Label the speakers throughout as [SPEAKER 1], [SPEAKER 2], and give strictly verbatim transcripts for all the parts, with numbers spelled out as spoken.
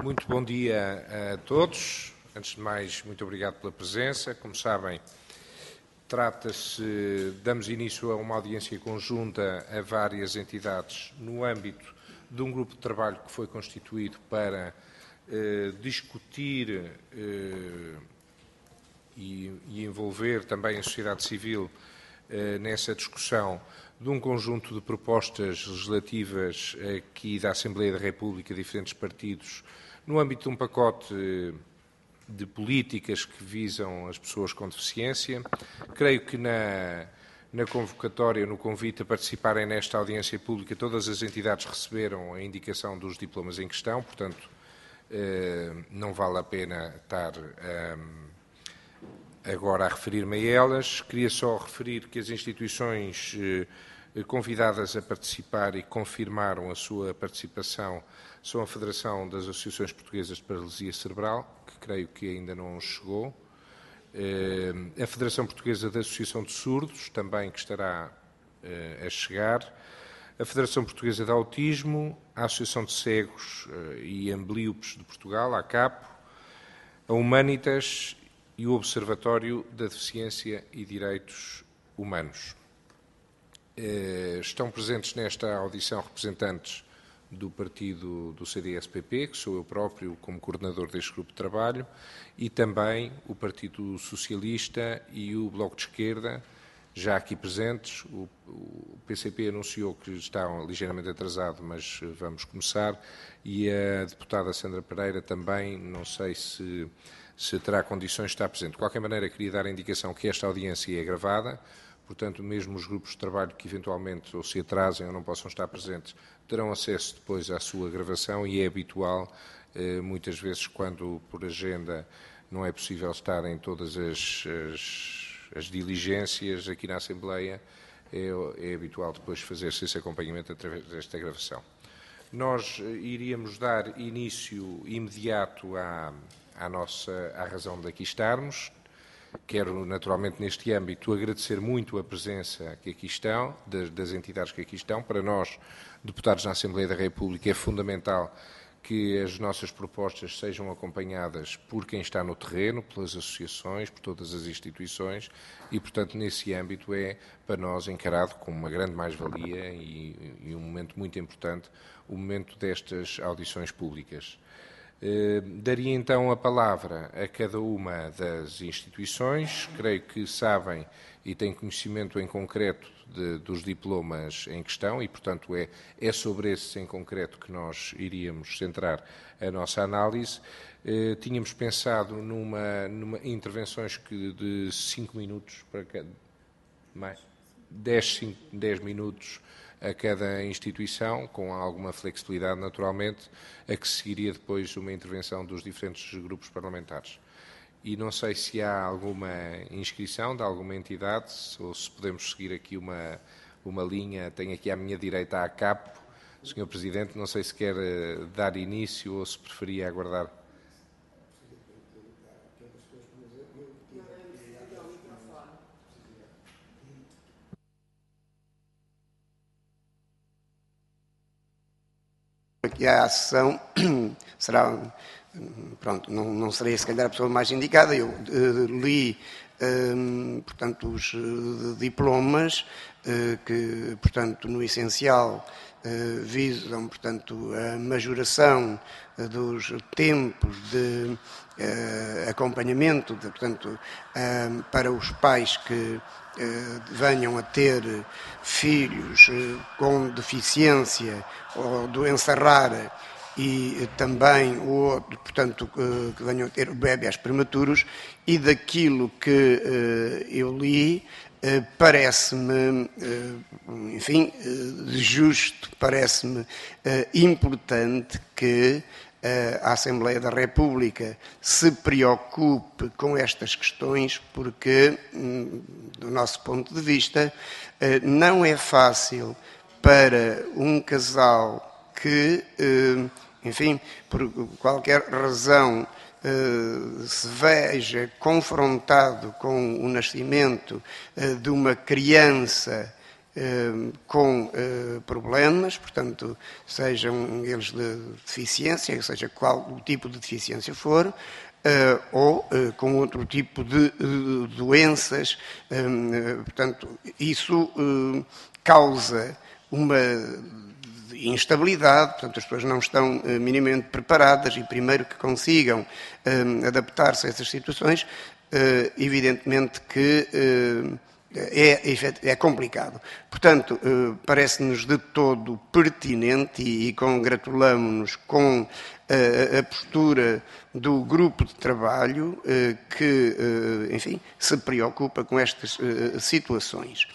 [SPEAKER 1] Muito bom dia a todos. Antes de mais, muito obrigado pela presença. Como sabem, trata-se, damos início a uma audiência conjunta a várias entidades no âmbito de um grupo de trabalho que foi constituído para eh, discutir eh, e, e envolver também a sociedade civil eh, nessa discussão de um conjunto de propostas legislativas aqui da Assembleia da República, diferentes partidos, no âmbito de um pacote de políticas que visam as pessoas com deficiência. Creio que na, na convocatória, no convite a participarem nesta audiência pública, todas as entidades receberam a indicação dos diplomas em questão, portanto, eh, não vale a pena estar eh, agora a referir-me a elas. Queria só referir que as instituições eh, convidadas a participar e confirmaram a sua participação são a Federação das Associações Portuguesas de Paralisia Cerebral, que creio que ainda não chegou, a Federação Portuguesa da Associação de Surdos, também que estará a chegar, a Federação Portuguesa de Autismo, a Associação de Cegos e Amblíopes de Portugal, a ACAPO, a Humanitas e o Observatório da Deficiência e Direitos Humanos. Estão presentes nesta audição representantes do partido do C D S P P, que sou eu próprio como coordenador deste grupo de trabalho, e também o Partido Socialista e o Bloco de Esquerda, já aqui presentes. O, o P C P anunciou que está ligeiramente atrasado, mas vamos começar, e a deputada Sandra Pereira também, não sei se, se terá condições de estar presente. De qualquer maneira, queria dar a indicação que esta audiência é gravada. Portanto, mesmo os grupos de trabalho que eventualmente ou se atrasem ou não possam estar presentes terão acesso depois à sua gravação, e é habitual, eh, muitas vezes, quando por agenda não é possível estar em todas as, as, as diligências aqui na Assembleia, é, é habitual depois fazer-se esse acompanhamento através desta gravação. Nós iríamos dar início imediato à, à, nossa, à razão de aqui estarmos. Quero, naturalmente, neste âmbito, agradecer muito a presença que aqui estão, das, das entidades que aqui estão. Para nós, deputados na Assembleia da República, é fundamental que as nossas propostas sejam acompanhadas por quem está no terreno, pelas associações, por todas as instituições, e, portanto, nesse âmbito é, para nós, encarado como uma grande mais-valia e, e um momento muito importante, o momento destas audições públicas. Daria então a palavra a cada uma das instituições. Creio que sabem e têm conhecimento em concreto de, dos diplomas em questão e, portanto, é, é sobre esses em concreto que nós iríamos centrar a nossa análise. Eh, tínhamos pensado numa, numa intervenções que de cinco minutos para cada, mais, dez, cinco, dez minutos a cada instituição, com alguma flexibilidade, naturalmente, a que seguiria depois uma intervenção dos diferentes grupos parlamentares. E não sei se há alguma inscrição de alguma entidade, ou se podemos seguir aqui uma, uma linha. Tenho aqui à minha direita a ACAPO. senhor Presidente, não sei se quer dar início ou se preferia aguardar.
[SPEAKER 2] Aqui a ação será, pronto, não, não serei se calhar a pessoa mais indicada. Eu uh, li, uh, portanto, os uh, diplomas uh, que, portanto, no essencial uh, visam, portanto, a majoração uh, dos tempos de uh, acompanhamento, de, portanto, uh, para os pais que Uh, venham a ter filhos uh, com deficiência ou doença rara e uh, também, ou, portanto, uh, que venham a ter bebés prematuros, e daquilo que uh, eu li, uh, parece-me, uh, enfim, uh, justo, parece-me uh, importante que a Assembleia da República se preocupe com estas questões, porque, do nosso ponto de vista, não é fácil para um casal que, enfim, por qualquer razão, se veja confrontado com o nascimento de uma criança com problemas, portanto, sejam eles de deficiência, seja qual o tipo de deficiência for, ou com outro tipo de doenças. Portanto, isso causa uma instabilidade, portanto, as pessoas não estão minimamente preparadas e primeiro que consigam adaptar-se a essas situações, evidentemente que É, é complicado. Portanto, parece-nos de todo pertinente e, e congratulamos-nos com a, a postura do grupo de trabalho que, enfim, se preocupa com estas situações.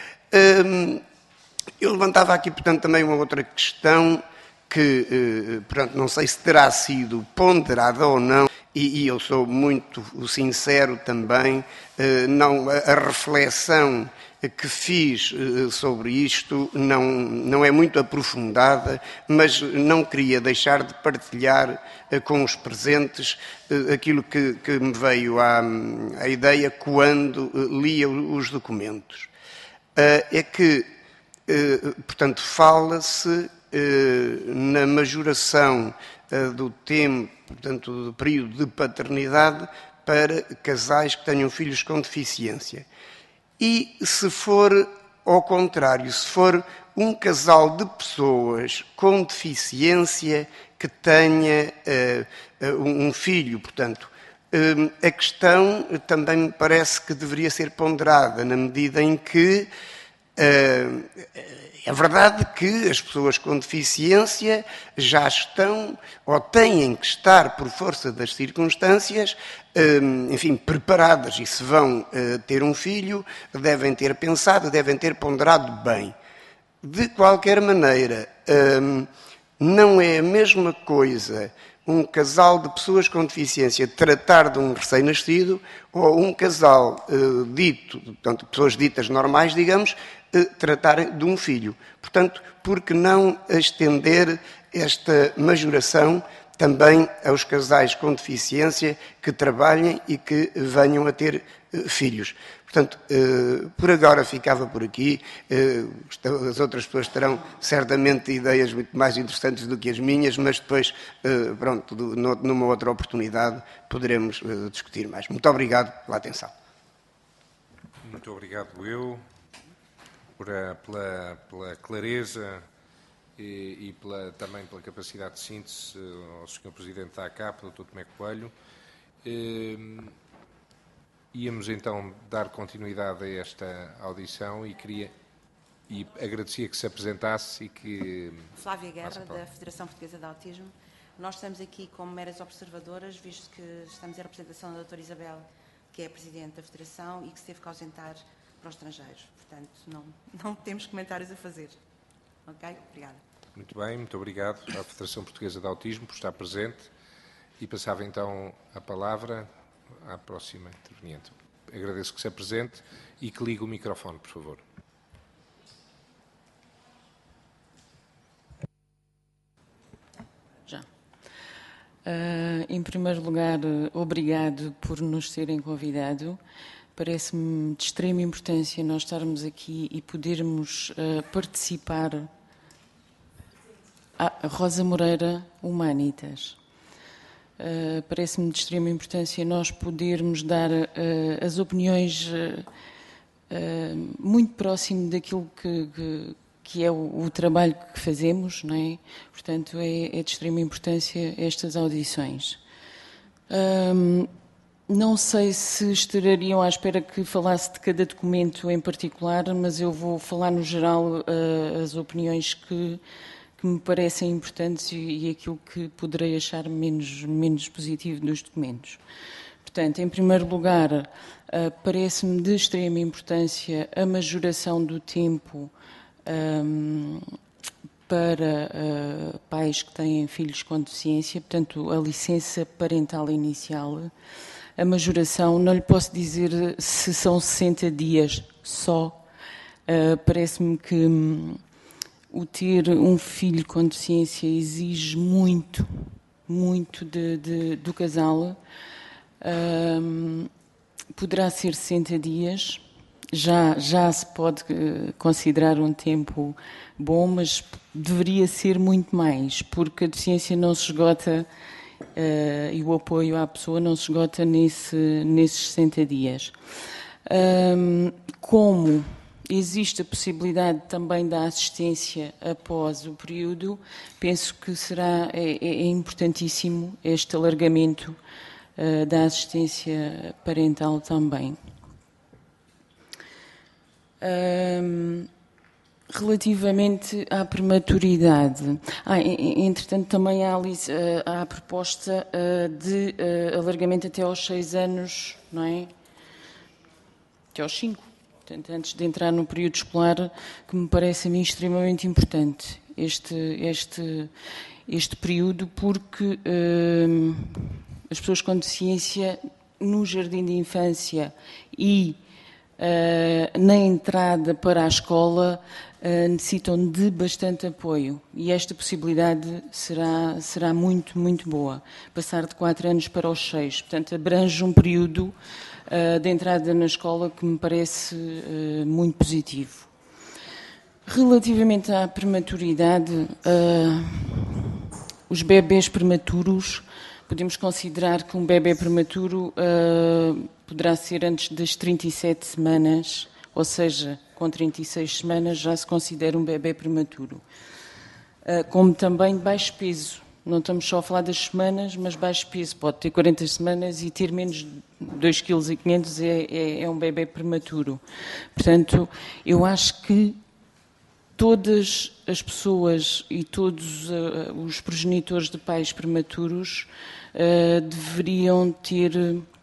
[SPEAKER 2] Eu levantava aqui, portanto, também uma outra questão que, portanto, não sei se terá sido ponderada ou não, e, e eu sou muito sincero também, não, a reflexão que fiz sobre isto não, não é muito aprofundada, mas não queria deixar de partilhar com os presentes aquilo que, que me veio à, à ideia quando lia os documentos. É que, portanto, fala-se na majoração do tempo, portanto, do período de paternidade para casais que tenham filhos com deficiência. E se for ao contrário, se for um casal de pessoas com deficiência que tenha uh, um filho, portanto, uh, a questão também me parece que deveria ser ponderada na medida em que uh, é verdade que as pessoas com deficiência já estão, ou têm que estar, por força das circunstâncias, enfim, preparadas. E se vão ter um filho, devem ter pensado, devem ter ponderado bem. De qualquer maneira, não é a mesma coisa um casal de pessoas com deficiência tratar de um recém-nascido ou um casal dito, portanto, pessoas ditas normais, digamos, tratarem de um filho. Portanto, por que não estender esta majoração também aos casais com deficiência que trabalhem e que venham a ter filhos? Portanto, por agora ficava por aqui. As outras pessoas terão certamente ideias muito mais interessantes do que as minhas, mas depois, pronto, numa outra oportunidade poderemos discutir mais. Muito obrigado pela atenção.
[SPEAKER 1] Muito obrigado eu. Pela, pela clareza e, e pela, também pela capacidade de síntese ao senhor Presidente da A C A P, doutor Tomé Coelho. Eh, íamos então dar continuidade a esta audição e queria e agradecia que se apresentasse e que...
[SPEAKER 3] Flávia Guerra, da Federação Portuguesa de Autismo. Nós estamos aqui como meras observadoras, visto que estamos em representação da doutora Isabel, que é a Presidente da Federação e que se teve que ausentar para os estrangeiros. Portanto, não, não temos comentários a fazer. Ok? Obrigada.
[SPEAKER 1] Muito bem, muito obrigado à Federação Portuguesa de Autismo por estar presente e passava então a palavra à próxima interveniente. Agradeço que se apresente e que ligue o microfone, por favor.
[SPEAKER 4] Já. Uh, em primeiro lugar, obrigado por nos terem convidado. Parece-me de extrema importância nós estarmos aqui e podermos uh, participar. Ah, Rosa Moreira, Humanitas. Uh, Parece-me de extrema importância nós podermos dar uh, as opiniões uh, uh, muito próximo daquilo que, que, que é o, o trabalho que fazemos, não é? Portanto, é, é de extrema importância estas audições. Um, Não sei se estarariam à espera que falasse de cada documento em particular, mas eu vou falar no geral uh, as opiniões que, que me parecem importantes e, e aquilo que poderei achar menos, menos positivo dos documentos. Portanto, em primeiro lugar, uh, parece-me de extrema importância a majoração do tempo um, para uh, pais que têm filhos com deficiência, portanto, a licença parental inicial. A majoração, não lhe posso dizer se são sessenta dias só. Uh, Parece-me que um, o ter um filho com deficiência exige muito, muito de, de, do casal. Uh, poderá ser sessenta dias. já, já se pode considerar um tempo bom, mas deveria ser muito mais, porque a deficiência não se esgota uh, e o apoio à pessoa não se esgota nesse, nesses sessenta dias. Um, como existe a possibilidade também da assistência após o período, penso que será, é, é importantíssimo este alargamento uh, da assistência parental também. Um, relativamente à prematuridade, ah, entretanto também há, há a proposta uh, de uh, alargamento até aos seis anos, não é? Até aos cinco, portanto, antes de entrar no período escolar, que me parece a mim extremamente importante este, este, este período, porque uh, as pessoas com deficiência no jardim de infância e uh, na entrada para a escola uh, necessitam de bastante apoio, e esta possibilidade será, será muito, muito boa, passar de quatro anos para os seis, portanto abrange um período uh, de entrada na escola que me parece uh, muito positivo. Relativamente à prematuridade, uh, os bebés prematuros, podemos considerar que um bebé prematuro uh, poderá ser antes das trinta e sete semanas, ou seja, com trinta e seis semanas já se considera um bebé prematuro. Uh, como também baixo peso, não estamos só a falar das semanas, mas baixo peso, pode ter quarenta semanas e ter menos de dois vírgula cinco quilos é, é, é um bebé prematuro. Portanto, eu acho que todas as pessoas e todos uh, os progenitores de pais prematuros uh, deveriam ter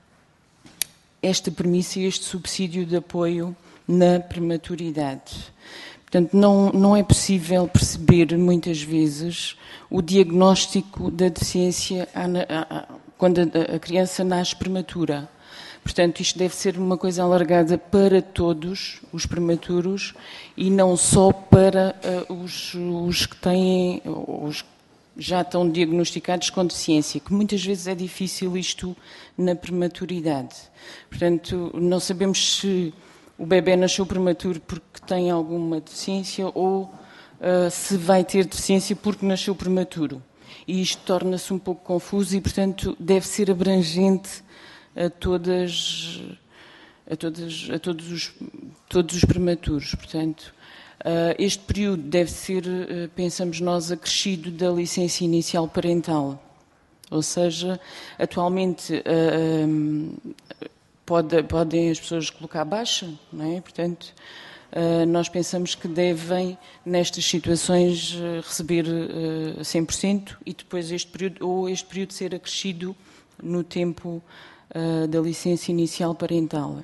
[SPEAKER 4] esta premissa e este subsídio de apoio na prematuridade. Portanto, não, não é possível perceber, muitas vezes, o diagnóstico da deficiência quando a criança nasce prematura. Portanto, isto deve ser uma coisa alargada para todos os prematuros e não só para uh, os, os que têm, os já estão diagnosticados com deficiência, que muitas vezes é difícil isto na prematuridade. Portanto, não sabemos se o bebê nasceu prematuro porque tem alguma deficiência ou uh, se vai ter deficiência porque nasceu prematuro. E isto torna-se um pouco confuso e, portanto, deve ser abrangente a todas, a todas, a todos os, todos os prematuros. Portanto, uh, este período deve ser, uh, pensamos nós, acrescido da licença inicial parental. Ou seja, atualmente uh, um, pode, podem as pessoas colocar baixa, não é? Portanto, uh, nós pensamos que devem, nestas situações, uh, receber uh, cem por cento e depois este período, ou este período ser acrescido no tempo Uh, da licença inicial parental.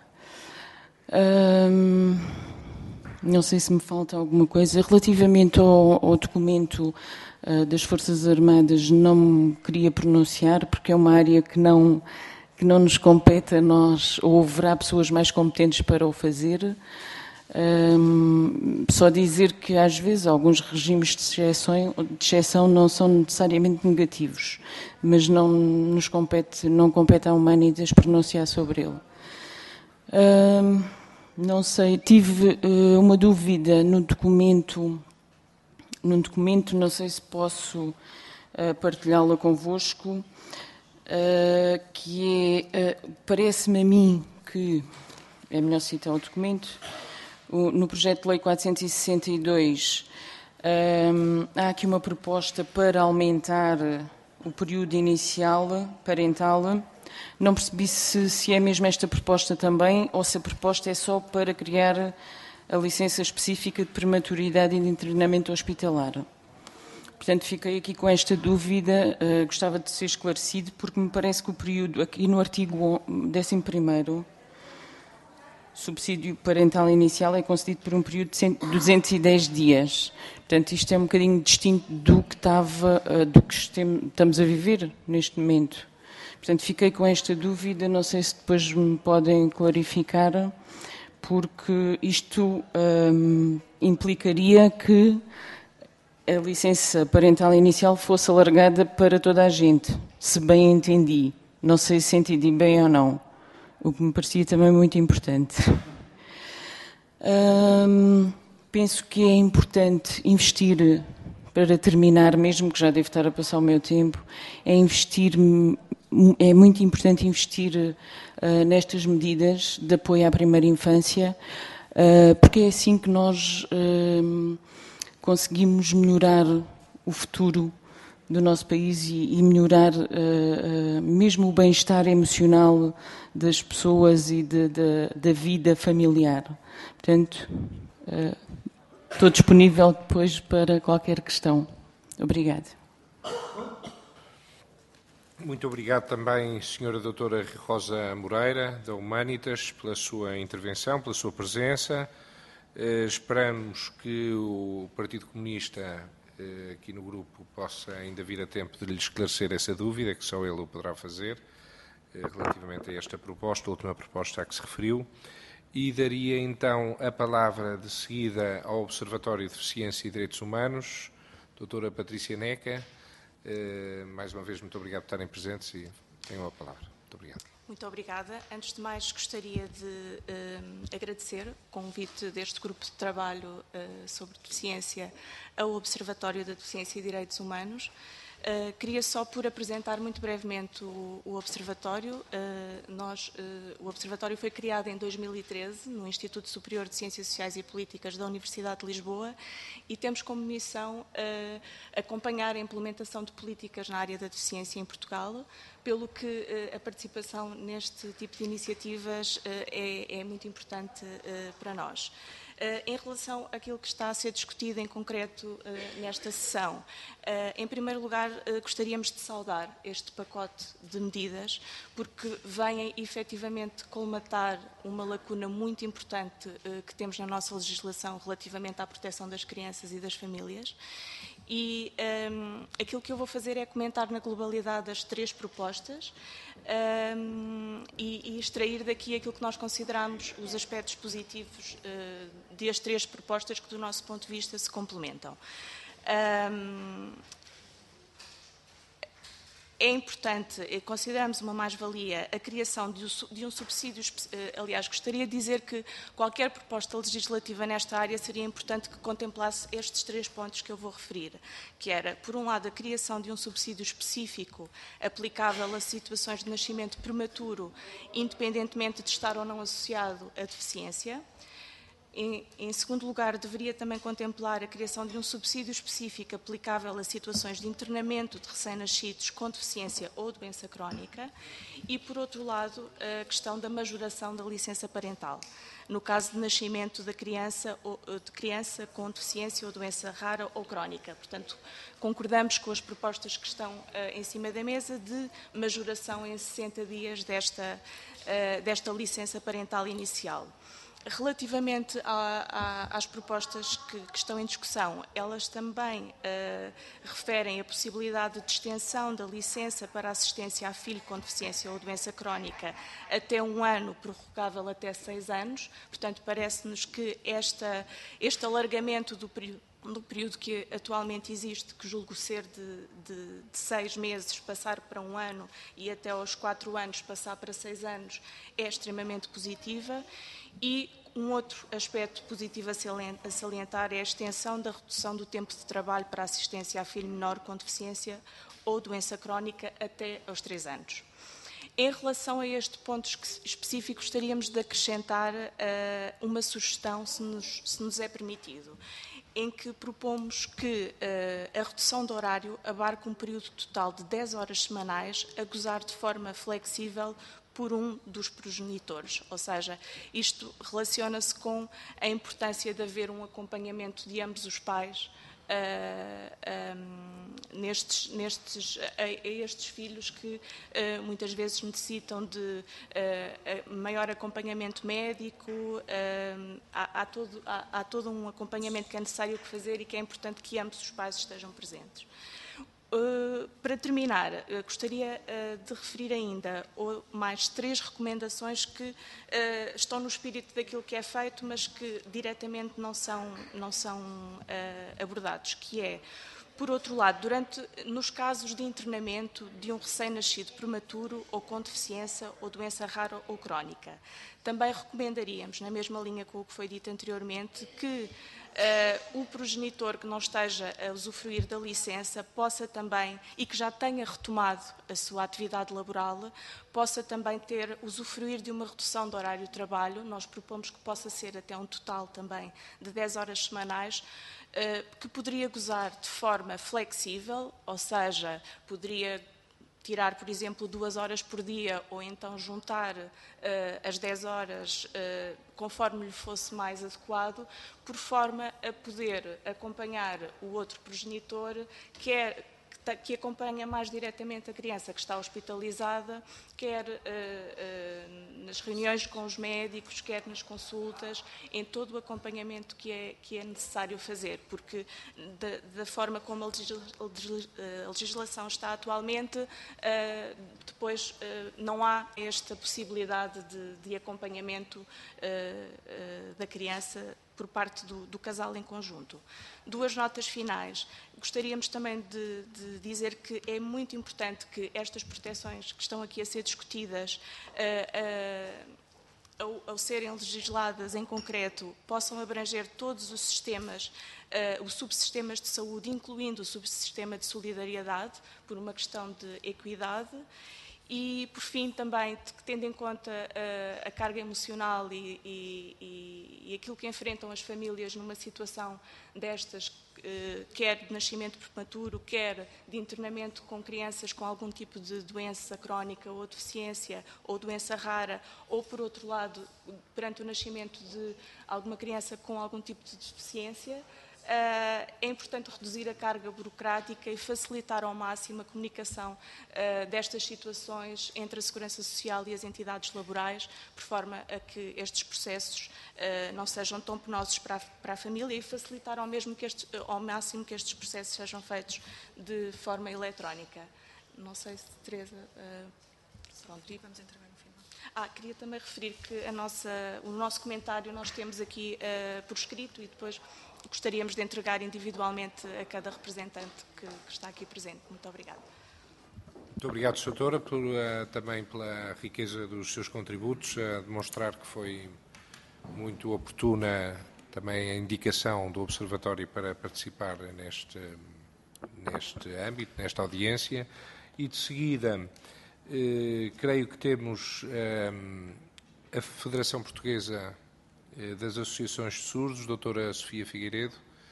[SPEAKER 4] Um, não sei se me falta alguma coisa. Relativamente ao, ao documento uh, das Forças Armadas, não me queria pronunciar, porque é uma área que não, que não nos compete a nós, ou haverá pessoas mais competentes para o fazer. Um, só dizer que, às vezes, alguns regimes de exceção, de exceção não são necessariamente negativos, mas não nos compete, não compete à Humanitas pronunciar sobre ele. Um, não sei, tive uh, uma dúvida no documento, no documento, não sei se posso uh, partilhá-la convosco, uh, que é, uh, parece-me a mim que, é melhor citar o documento, no projeto de lei quatrocentos e sessenta e dois, um, há aqui uma proposta para aumentar o período inicial parental. Não percebi se, se é mesmo esta proposta também ou se a proposta é só para criar a licença específica de prematuridade e de internamento hospitalar. Portanto, fiquei aqui com esta dúvida, uh, gostava de ser esclarecido, porque me parece que o período, aqui no artigo décimo primeiro, subsídio parental inicial é concedido por um período de duzentos e dez dias. Portanto, isto é um bocadinho distinto do que, estava, do que estamos a viver neste momento. Portanto, fiquei com esta dúvida, não sei se depois me podem clarificar, porque isto hum, implicaria que a licença parental inicial fosse alargada para toda a gente, se bem entendi. Não sei se entendi bem ou não. O que me parecia também muito importante. Hum, penso que é importante investir, para terminar, mesmo que já devo estar a passar o meu tempo, é investir, é muito importante investir uh, nestas medidas de apoio à primeira infância, uh, porque é assim que nós uh, conseguimos melhorar o futuro do nosso país e, e melhorar uh, uh, mesmo o bem-estar emocional das pessoas e de, de, da vida familiar. Portanto, uh, estou disponível depois para qualquer questão. Obrigada.
[SPEAKER 1] Muito obrigado também, senhora doutora Rosa Moreira, da Humanitas, pela sua intervenção, pela sua presença. Uh, esperamos que o Partido Comunista uh, aqui no grupo possa ainda vir a tempo de lhe esclarecer essa dúvida, que só ele o poderá fazer, uh, relativamente a esta proposta, a última proposta a que se referiu. E daria então a palavra de seguida ao Observatório de Deficiência e Direitos Humanos, doutora Patrícia Neca. Uh, mais uma vez, muito obrigado por estarem presentes e tenham a palavra. Muito obrigado.
[SPEAKER 5] Muito obrigada. Antes de mais, gostaria de uh, agradecer o convite deste grupo de trabalho uh, sobre deficiência ao Observatório da Deficiência e Direitos Humanos. Uh, queria só por apresentar muito brevemente o, o Observatório. Uh, nós, uh, o Observatório foi criado em dois mil e treze no Instituto Superior de Ciências Sociais e Políticas da Universidade de Lisboa e temos como missão uh, acompanhar a implementação de políticas na área da deficiência em Portugal, pelo que uh, a participação neste tipo de iniciativas uh, é, é muito importante uh, para nós. Uh, em relação àquilo que está a ser discutido em concreto uh, nesta sessão, uh, em primeiro lugar uh, gostaríamos de saudar este pacote de medidas porque vêm efetivamente colmatar uma lacuna muito importante uh, que temos na nossa legislação relativamente à proteção das crianças e das famílias. E um, aquilo que eu vou fazer é comentar na globalidade as três propostas um, e, e extrair daqui aquilo que nós consideramos os aspectos positivos uh, das três propostas que, do nosso ponto de vista, se complementam. Um, É importante, consideramos uma mais-valia a criação de um subsídio, aliás, gostaria de dizer que qualquer proposta legislativa nesta área seria importante que contemplasse estes três pontos que eu vou referir, que era, por um lado, a criação de um subsídio específico aplicável a situações de nascimento prematuro, independentemente de estar ou não associado à deficiência. Em, em segundo lugar, deveria também contemplar a criação de um subsídio específico aplicável a situações de internamento de recém-nascidos com deficiência ou doença crónica e, por outro lado, a questão da majoração da licença parental, no caso de nascimento da criança, ou, de criança com deficiência ou doença rara ou crónica. Portanto, concordamos com as propostas que estão uh, em cima da mesa de majoração em sessenta dias desta, uh, desta licença parental inicial. Relativamente a, a, às propostas que, que estão em discussão, elas também uh, referem a possibilidade de extensão da licença para assistência a filho com deficiência ou doença crónica até um ano, prorrogável até seis anos. Portanto, parece-nos que esta, este alargamento do período no período que atualmente existe, que julgo ser de, de, de seis meses, passar para um ano e até aos quatro anos passar para seis anos, é extremamente positiva. E um outro aspecto positivo a salientar é a extensão da redução do tempo de trabalho para assistência a filho menor com deficiência ou doença crónica até aos três anos. Em relação a este ponto específico, gostaríamos de acrescentar uh, uma sugestão, se nos, se nos é permitido, em que propomos que uh, a redução do horário abarque um período total de dez horas semanais, a gozar de forma flexível por um dos progenitores. Ou seja, isto relaciona-se com a importância de haver um acompanhamento de ambos os pais uh, um, nestes, nestes, a, a estes filhos que uh, muitas vezes necessitam de uh, maior acompanhamento médico. Uh, há, há, todo, há, há todo um acompanhamento que é necessário fazer e que é importante que ambos os pais estejam presentes. Uh, para terminar, uh, gostaria uh, de referir ainda uh, mais três recomendações que uh, estão no espírito daquilo que é feito, mas que diretamente não são, não são uh, abordados, que é, Por outro lado, durante, nos casos de internamento de um recém-nascido prematuro ou com deficiência ou doença rara ou crónica, também recomendaríamos, na mesma linha com o que foi dito anteriormente, que uh, o progenitor que não esteja a usufruir da licença possa também, e que já tenha retomado a sua atividade laboral, possa também ter, usufruir de uma redução do horário de trabalho. Nós propomos que possa ser até um total também de dez horas semanais, que poderia gozar de forma flexível, ou seja, poderia tirar, por exemplo, duas horas por dia ou então juntar uh, as dez horas uh, conforme lhe fosse mais adequado, por forma a poder acompanhar o outro progenitor, quer que acompanha mais diretamente a criança que está hospitalizada, quer uh, uh, nas reuniões com os médicos, quer nas consultas, em todo o acompanhamento que é, que é necessário fazer, porque da, da forma como a, legisla, a legislação está atualmente, uh, depois uh, não há esta possibilidade de, de acompanhamento uh, uh, da criança por parte do, do casal em conjunto. Duas notas finais. Gostaríamos também de, de dizer que é muito importante que estas proteções que estão aqui a ser discutidas, uh, uh, ao, ao serem legisladas em concreto, possam abranger todos os sistemas, uh, os subsistemas de saúde, incluindo o subsistema de solidariedade, por uma questão de equidade. E, por fim, também, tendo em conta uh, a carga emocional e, e, e aquilo que enfrentam as famílias numa situação destas, uh, quer de nascimento prematuro, quer de internamento com crianças com algum tipo de doença crónica ou deficiência, ou doença rara, ou, por outro lado, perante o nascimento de alguma criança com algum tipo de deficiência, Uh, é importante reduzir a carga burocrática e facilitar ao máximo a comunicação uh, destas situações entre a Segurança Social e as entidades laborais, por forma a que estes processos uh, não sejam tão penosos para a, para a família, e facilitar ao, mesmo que estes, ao máximo que estes processos sejam feitos de forma eletrónica. Não sei se, Teresa... Uh, pronto. Vamos entregar no final. Ah, queria também referir que a nossa, o nosso comentário nós temos aqui uh, por escrito, e depois gostaríamos de entregar individualmente a cada representante que, que está aqui presente. Muito obrigada.
[SPEAKER 1] Muito obrigado, doutora, por, uh, também pela riqueza dos seus contributos, a uh, demonstrar que foi muito oportuna também a indicação do Observatório para participar neste, neste âmbito, nesta audiência. E, de seguida, uh, creio que temos uh, a Federação Portuguesa das Associações de Surdos, doutora Sofia Figueiredo.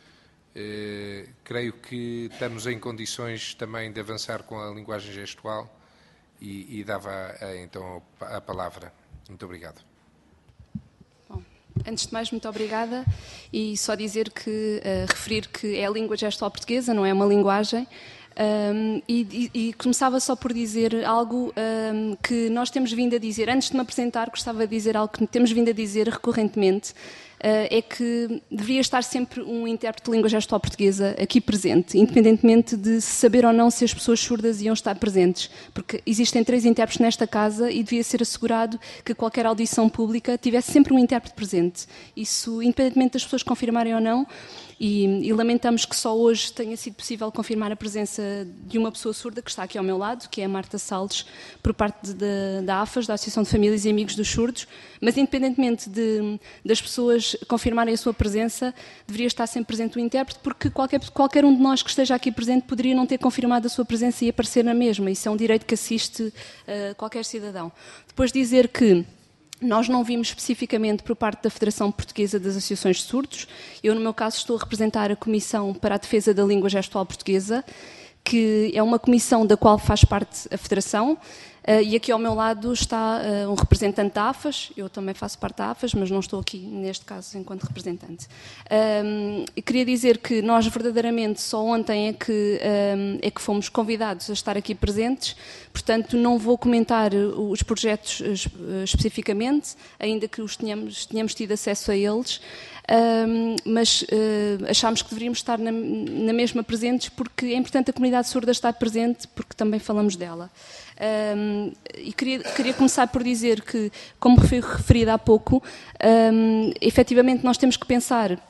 [SPEAKER 1] Eh, creio que estamos em condições também de avançar com a linguagem gestual e, e dava a, então a palavra. Muito obrigado.
[SPEAKER 6] Bom, antes de mais, muito obrigada, e só dizer que, uh, referir que é a língua gestual portuguesa, não é uma linguagem. Um, e, e, e começava só por dizer algo um, que nós temos vindo a dizer, antes de me apresentar, gostava de dizer algo que temos vindo a dizer recorrentemente, uh, é que deveria estar sempre um intérprete de língua gestual portuguesa aqui presente, independentemente de saber ou não se as pessoas surdas iam estar presentes, porque existem três intérpretes nesta casa e devia ser assegurado que qualquer audição pública tivesse sempre um intérprete presente. Isso, independentemente das pessoas confirmarem ou não. E, e lamentamos que só hoje tenha sido possível confirmar a presença de uma pessoa surda que está aqui ao meu lado, que é a Marta Salles, por parte de, de, da AFAS, da Associação de Famílias e Amigos dos Surdos, mas independentemente de, das pessoas confirmarem a sua presença, deveria estar sempre presente o intérprete, porque qualquer, qualquer um de nós que esteja aqui presente poderia não ter confirmado a sua presença e aparecer na mesma. Isso é um direito que assiste uh, qualquer cidadão. Depois dizer que nós não vimos especificamente por parte da Federação Portuguesa das Associações de Surdos. Eu, no meu caso, estou a representar a Comissão para a Defesa da Língua Gestual Portuguesa, que é uma comissão da qual faz parte a Federação. Uh, e aqui ao meu lado está uh, um representante da AFAS, eu também faço parte da AFAS, mas não estou aqui, neste caso, enquanto representante. Um, e queria dizer que nós, verdadeiramente, só ontem é que, um, é que fomos convidados a estar aqui presentes, portanto, não vou comentar os projetos uh, especificamente, ainda que os tenhamos, tenhamos tido acesso a eles, um, mas uh, achámos que deveríamos estar na, na mesma presentes, porque é importante a comunidade surda estar presente, porque também falamos dela. Um, e queria, queria começar por dizer que, como referi, referida há pouco, um, efetivamente nós temos que pensar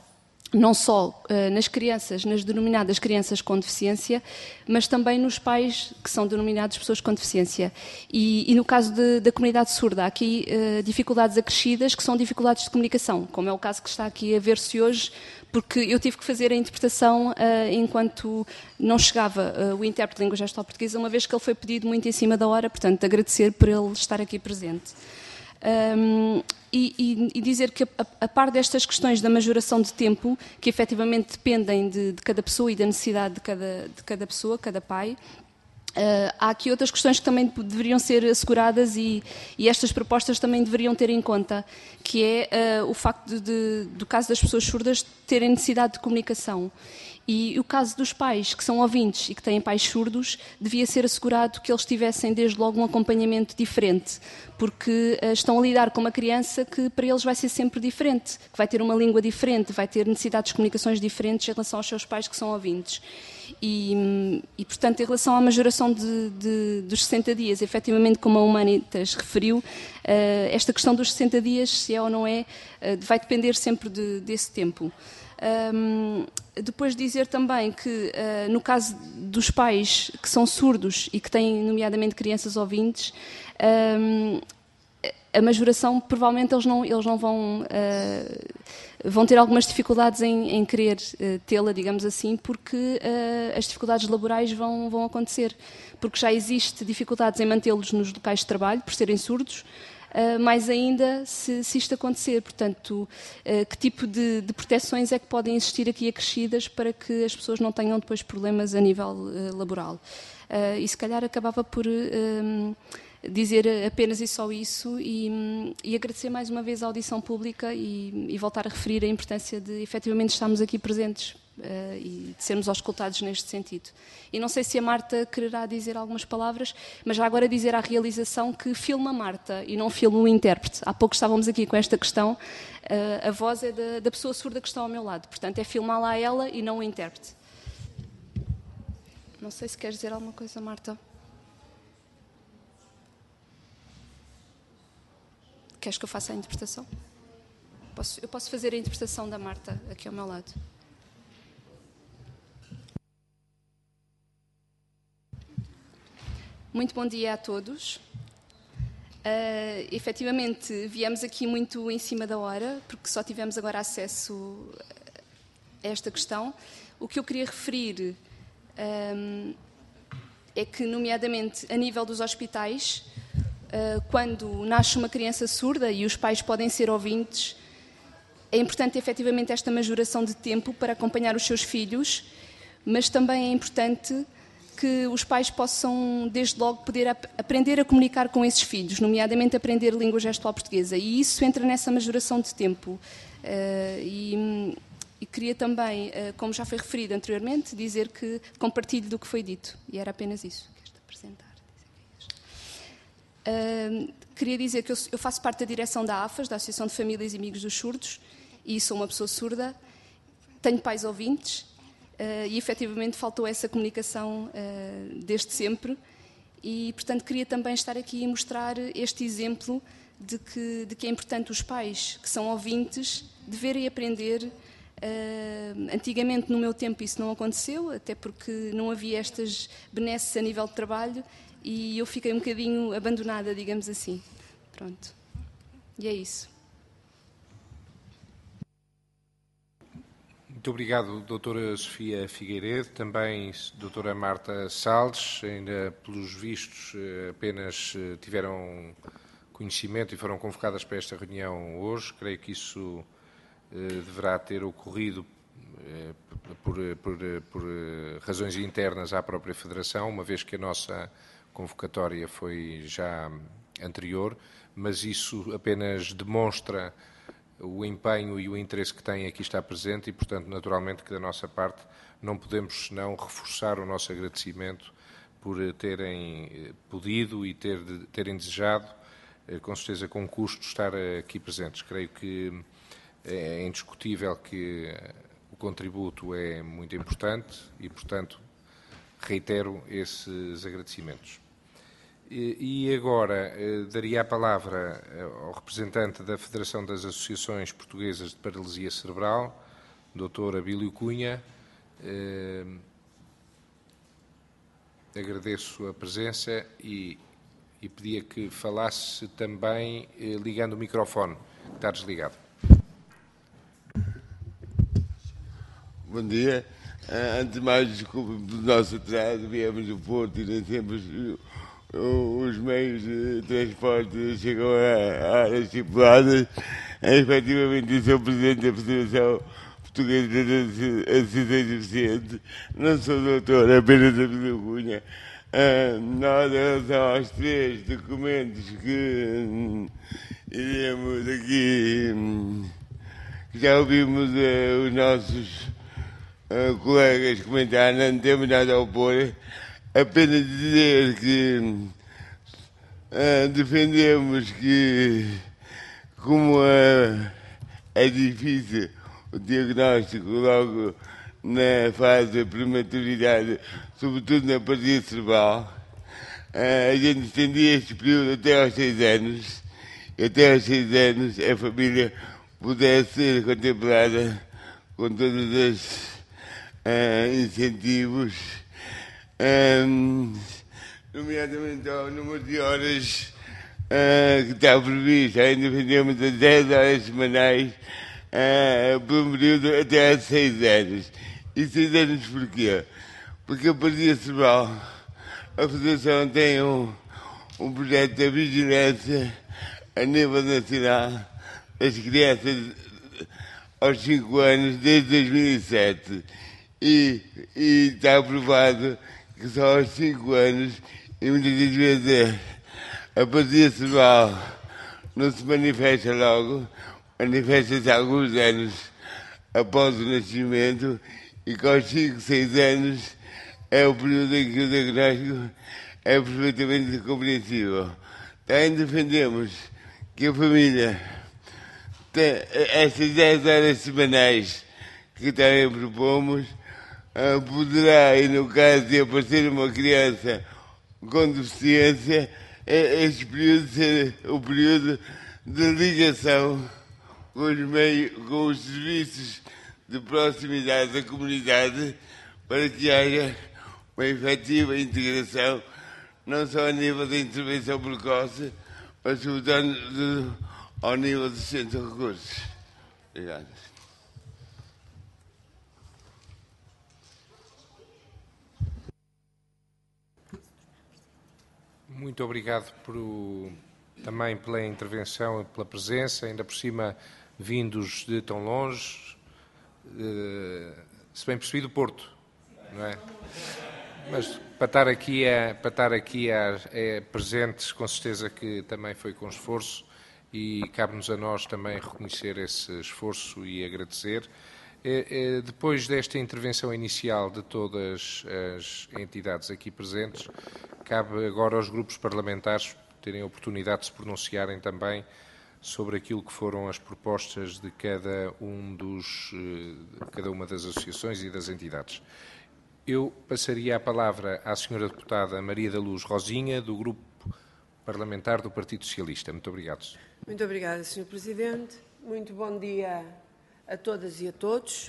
[SPEAKER 6] não só uh, nas crianças, nas denominadas crianças com deficiência, mas também nos pais que são denominados pessoas com deficiência. E, e no caso de, da comunidade surda, há aqui uh, dificuldades acrescidas que são dificuldades de comunicação, como é o caso que está aqui a ver-se hoje, porque eu tive que fazer a interpretação uh, enquanto não chegava uh, o intérprete de língua gestual portuguesa, uma vez que ele foi pedido muito em cima da hora, portanto, agradecer por ele estar aqui presente. Um, e, e, e dizer que, a, a par destas questões da majoração de tempo, que efetivamente dependem de, de cada pessoa e da necessidade de cada, de cada pessoa, cada pai, Uh, há aqui outras questões que também deveriam ser asseguradas e, e estas propostas também deveriam ter em conta, que é uh, o facto de, de, do caso das pessoas surdas terem necessidade de comunicação. E o caso dos pais que são ouvintes e que têm pais surdos, devia ser assegurado que eles tivessem desde logo um acompanhamento diferente, porque uh, estão a lidar com uma criança que para eles vai ser sempre diferente, que vai ter uma língua diferente, vai ter necessidades de comunicações diferentes em relação aos seus pais que são ouvintes. E, e portanto, em relação à majoração de, de, dos sessenta dias, efetivamente, como a Humanitas referiu, uh, esta questão dos sessenta dias, se é ou não é, uh, vai depender sempre de, desse tempo. Um, depois dizer também que, uh, no caso dos pais que são surdos e que têm, nomeadamente, crianças ouvintes, um, a majoração, provavelmente, eles não, eles não vão... Uh, vão ter algumas dificuldades em, em querer uh, tê-la, digamos assim, porque uh, as dificuldades laborais vão, vão acontecer. Porque já existe dificuldades em mantê-los nos locais de trabalho, por serem surdos, uh, mais ainda se, se isto acontecer. Portanto, uh, que tipo de, de proteções é que podem existir aqui acrescidas para que as pessoas não tenham depois problemas a nível uh, laboral? Uh, e se calhar acabava por... Uh, dizer apenas e só isso e, e agradecer mais uma vez a audição pública e, e voltar a referir a importância de efetivamente estarmos aqui presentes uh, e de sermos auscultados neste sentido. E não sei se a Marta quererá dizer algumas palavras, mas já agora dizer à realização que filma a Marta e não filma o intérprete. Há pouco estávamos aqui com esta questão, uh, a voz é da, da pessoa surda que está ao meu lado, portanto é filmá-la a ela e não o intérprete. Não sei se queres dizer alguma coisa, Marta. Queres que eu faça a interpretação? Posso, eu posso fazer a interpretação da Marta aqui ao meu lado. Muito bom dia a todos. Uh, efetivamente, viemos aqui muito em cima da hora, porque só tivemos agora acesso a esta questão. O que eu queria referir um, é que, nomeadamente, a nível dos hospitais, quando nasce uma criança surda e os pais podem ser ouvintes, é importante efetivamente esta majoração de tempo para acompanhar os seus filhos, mas também é importante que os pais possam, desde logo, poder ap- aprender a comunicar com esses filhos, nomeadamente aprender língua gestual portuguesa. E isso entra nessa majoração de tempo. Uh, e, e queria também, uh, como já foi referido anteriormente, dizer que compartilho do que foi dito. E era apenas isso. Queres-te apresentar? Uh, queria dizer que eu, eu faço parte da direção da A F A S, da Associação de Famílias e Amigos dos Surdos, e sou uma pessoa surda, tenho pais ouvintes, uh, e efetivamente faltou essa comunicação uh, desde sempre, e portanto queria também estar aqui e mostrar este exemplo de que, de que é importante os pais que são ouvintes deverem aprender. Uh, antigamente, no meu tempo, isso não aconteceu, até porque não havia estas benesses a nível de trabalho, e eu fiquei um bocadinho abandonada, digamos assim. Pronto. E é isso.
[SPEAKER 1] Muito obrigado, doutora Sofia Figueiredo. Também doutora Marta Salles. Ainda, pelos vistos, apenas tiveram conhecimento e foram convocadas para esta reunião hoje. Creio que isso deverá ter ocorrido por, por, por razões internas à própria Federação, uma vez que a nossa convocatória foi já anterior, mas isso apenas demonstra o empenho e o interesse que têm aqui estar presente e, portanto, naturalmente que da nossa parte não podemos senão reforçar o nosso agradecimento por terem podido e ter, terem desejado, com certeza com custo, estar aqui presentes. Creio que é indiscutível que o contributo é muito importante e, portanto, reitero esses agradecimentos. E agora daria a palavra ao representante da Federação das Associações Portuguesas de Paralisia Cerebral, doutor Abílio Cunha. Eh, agradeço a presença e, e pedia que falasse também eh, ligando o microfone, que está desligado.
[SPEAKER 7] Bom dia. Antes de mais, desculpe pelo nosso atraso, viemos do Porto e nem sempre os, os meios de transporte chegam a áreas estipuladas. É, efetivamente, eu sou Presidente da Federação Portuguesa de Assistência Deficiente, não sou doutor, apenas Abílio Cunha. Uh, nós, em relação aos três documentos que um, iremos aqui, um, já ouvimos uh, os nossos Uh, colegas comentaram, não temos nada a opor, apenas dizer que uh, defendemos que, como uh, é difícil o diagnóstico logo na fase de prematuridade, sobretudo na partia cerebral, uh, a gente estendia este período até aos seis anos, e até aos seis anos a família pudesse ser contemplada com todas as Uh, incentivos, um, nomeadamente ao número de horas uh, que está previsto. Ainda vendemos a dez horas semanais uh, por um período até a seis anos. E seis anos porquê? Porque a partir cerebral, a Federação tem um, um projeto de vigilância a nível nacional das crianças aos cinco anos desde dois mil e sete. E, e está aprovado que só aos cinco anos, e muitas vezes a partir cerebral não se manifesta logo, manifesta-se há alguns anos após o nascimento, e que aos cinco, seis anos é o período em que o diagnóstico é perfeitamente compreensível. Também defendemos que a família tem essas dez horas semanais que também propomos. Uh, poderá, e no caso de aparecer uma criança com deficiência, este período ser o período de ligação com os, meios, com os serviços de proximidade da comunidade, para que haja uma efetiva integração, não só a nível da intervenção precoce, mas sobretudo ao nível dos centros de recursos. Obrigado.
[SPEAKER 1] Muito obrigado por, também pela intervenção e pela presença, ainda por cima vindos de tão longe, eh, se bem percebi do Porto, não é? Mas para estar aqui, a, para estar aqui a, a presentes, com certeza que também foi com esforço e cabe-nos a nós também reconhecer esse esforço e agradecer. Eh, eh, depois desta intervenção inicial de todas as entidades aqui presentes, cabe agora aos grupos parlamentares terem a oportunidade de se pronunciarem também sobre aquilo que foram as propostas de cada, um dos, de cada uma das associações e das entidades. Eu passaria a palavra à senhora deputada Maria da Luz Rosinha, do Grupo Parlamentar do Partido Socialista. Muito obrigado.
[SPEAKER 8] Muito obrigada, senhor Presidente. Muito bom dia a todas e a todos.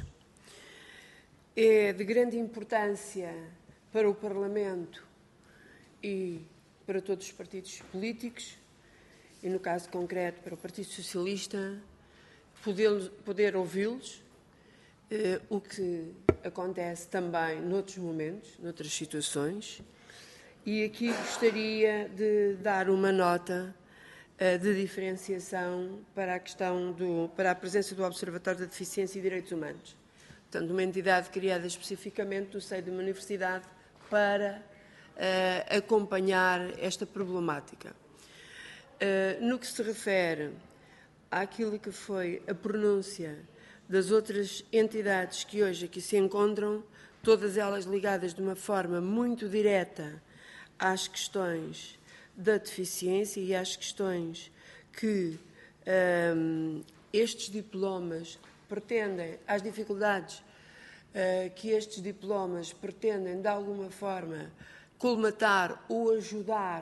[SPEAKER 8] É de grande importância para o Parlamento e para todos os partidos políticos, e no caso concreto para o Partido Socialista, poder, poder ouvi-los, eh, o que acontece também noutros momentos, noutras situações, e aqui gostaria de dar uma nota eh, de diferenciação para a questão do, para a presença do Observatório da Deficiência e Direitos Humanos. Portanto, uma entidade criada especificamente no seio de uma universidade para Uh, acompanhar esta problemática. Uh, no que se refere àquilo que foi a pronúncia das outras entidades que hoje aqui se encontram, todas elas ligadas de uma forma muito direta às questões da deficiência e às questões que um, estes diplomas pretendem, às dificuldades uh, que estes diplomas pretendem, de alguma forma, colmatar ou ajudar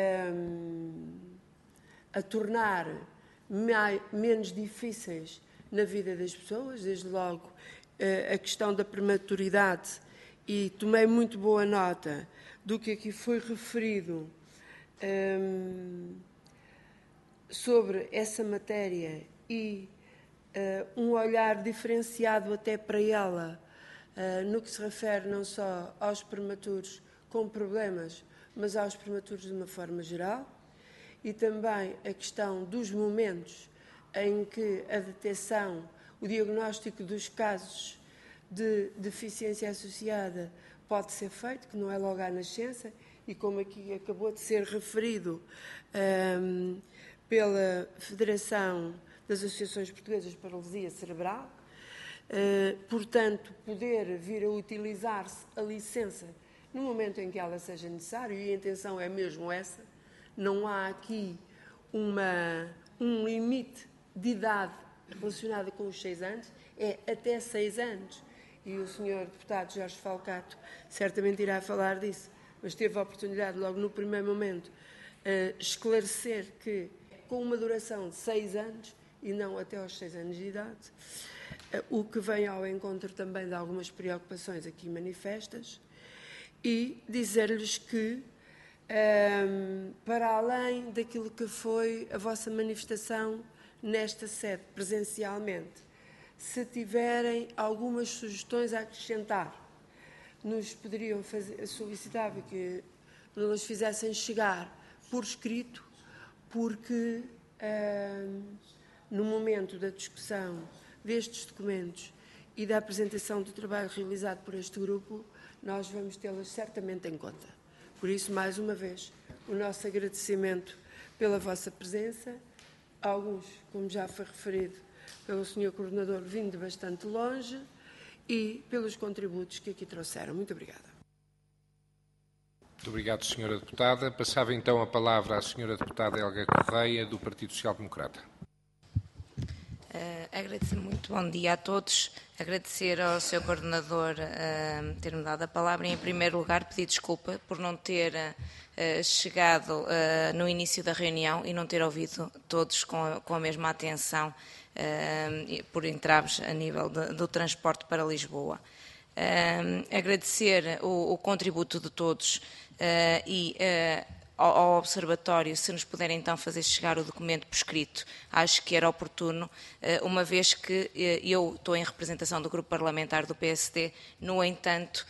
[SPEAKER 8] um, a tornar mais, menos difíceis na vida das pessoas, desde logo a questão da prematuridade, e tomei muito boa nota do que aqui foi referido um, sobre essa matéria e uh, um olhar diferenciado até para ela, uh, no que se refere não só aos prematuros com problemas, mas aos prematuros de uma forma geral, e também a questão dos momentos em que a detecção, o diagnóstico dos casos de deficiência associada pode ser feito, que não é logo à nascença, e como aqui acabou de ser referido um, pela Federação das Associações Portuguesas de Paralisia Cerebral, uh, portanto, poder vir a utilizar-se a licença no momento em que ela seja necessária, e a intenção é mesmo essa, não há aqui uma, um limite de idade relacionada com os seis anos, é até seis anos. E o senhor deputado Jorge Falcato certamente irá falar disso, mas teve a oportunidade, logo no primeiro momento, uh, esclarecer que com uma duração de seis anos e não até aos seis anos de idade, uh, o que vem ao encontro também de algumas preocupações aqui manifestas, e dizer-lhes que, um, para além daquilo que foi a vossa manifestação nesta sede, presencialmente, se tiverem algumas sugestões a acrescentar, nos poderiam fazer, solicitar que nos fizessem chegar por escrito, porque hum, no momento da discussão destes documentos e da apresentação do trabalho realizado por este grupo, nós vamos tê-las certamente em conta. Por isso, mais uma vez, o nosso agradecimento pela vossa presença, alguns, como já foi referido pelo senhor Coordenador, vindo de bastante longe, e pelos contributos que aqui trouxeram. Muito obrigada.
[SPEAKER 1] Muito obrigado, senhora Deputada. Passava então a palavra à senhora Deputada Helga Correia, do Partido Social Democrata.
[SPEAKER 9] Uh, agradecer muito, bom dia a todos. Agradecer ao senhor Coordenador uh, ter-me dado a palavra e, em primeiro lugar, pedir desculpa por não ter uh, chegado uh, no início da reunião e não ter ouvido todos com a, com a mesma atenção uh, por entraves a nível de, do transporte para Lisboa. Uh, agradecer o, o contributo de todos uh, e uh, ao Observatório, se nos puderem então fazer chegar o documento por escrito, acho que era oportuno, uma vez que eu estou em representação do grupo parlamentar do P S D, no entanto,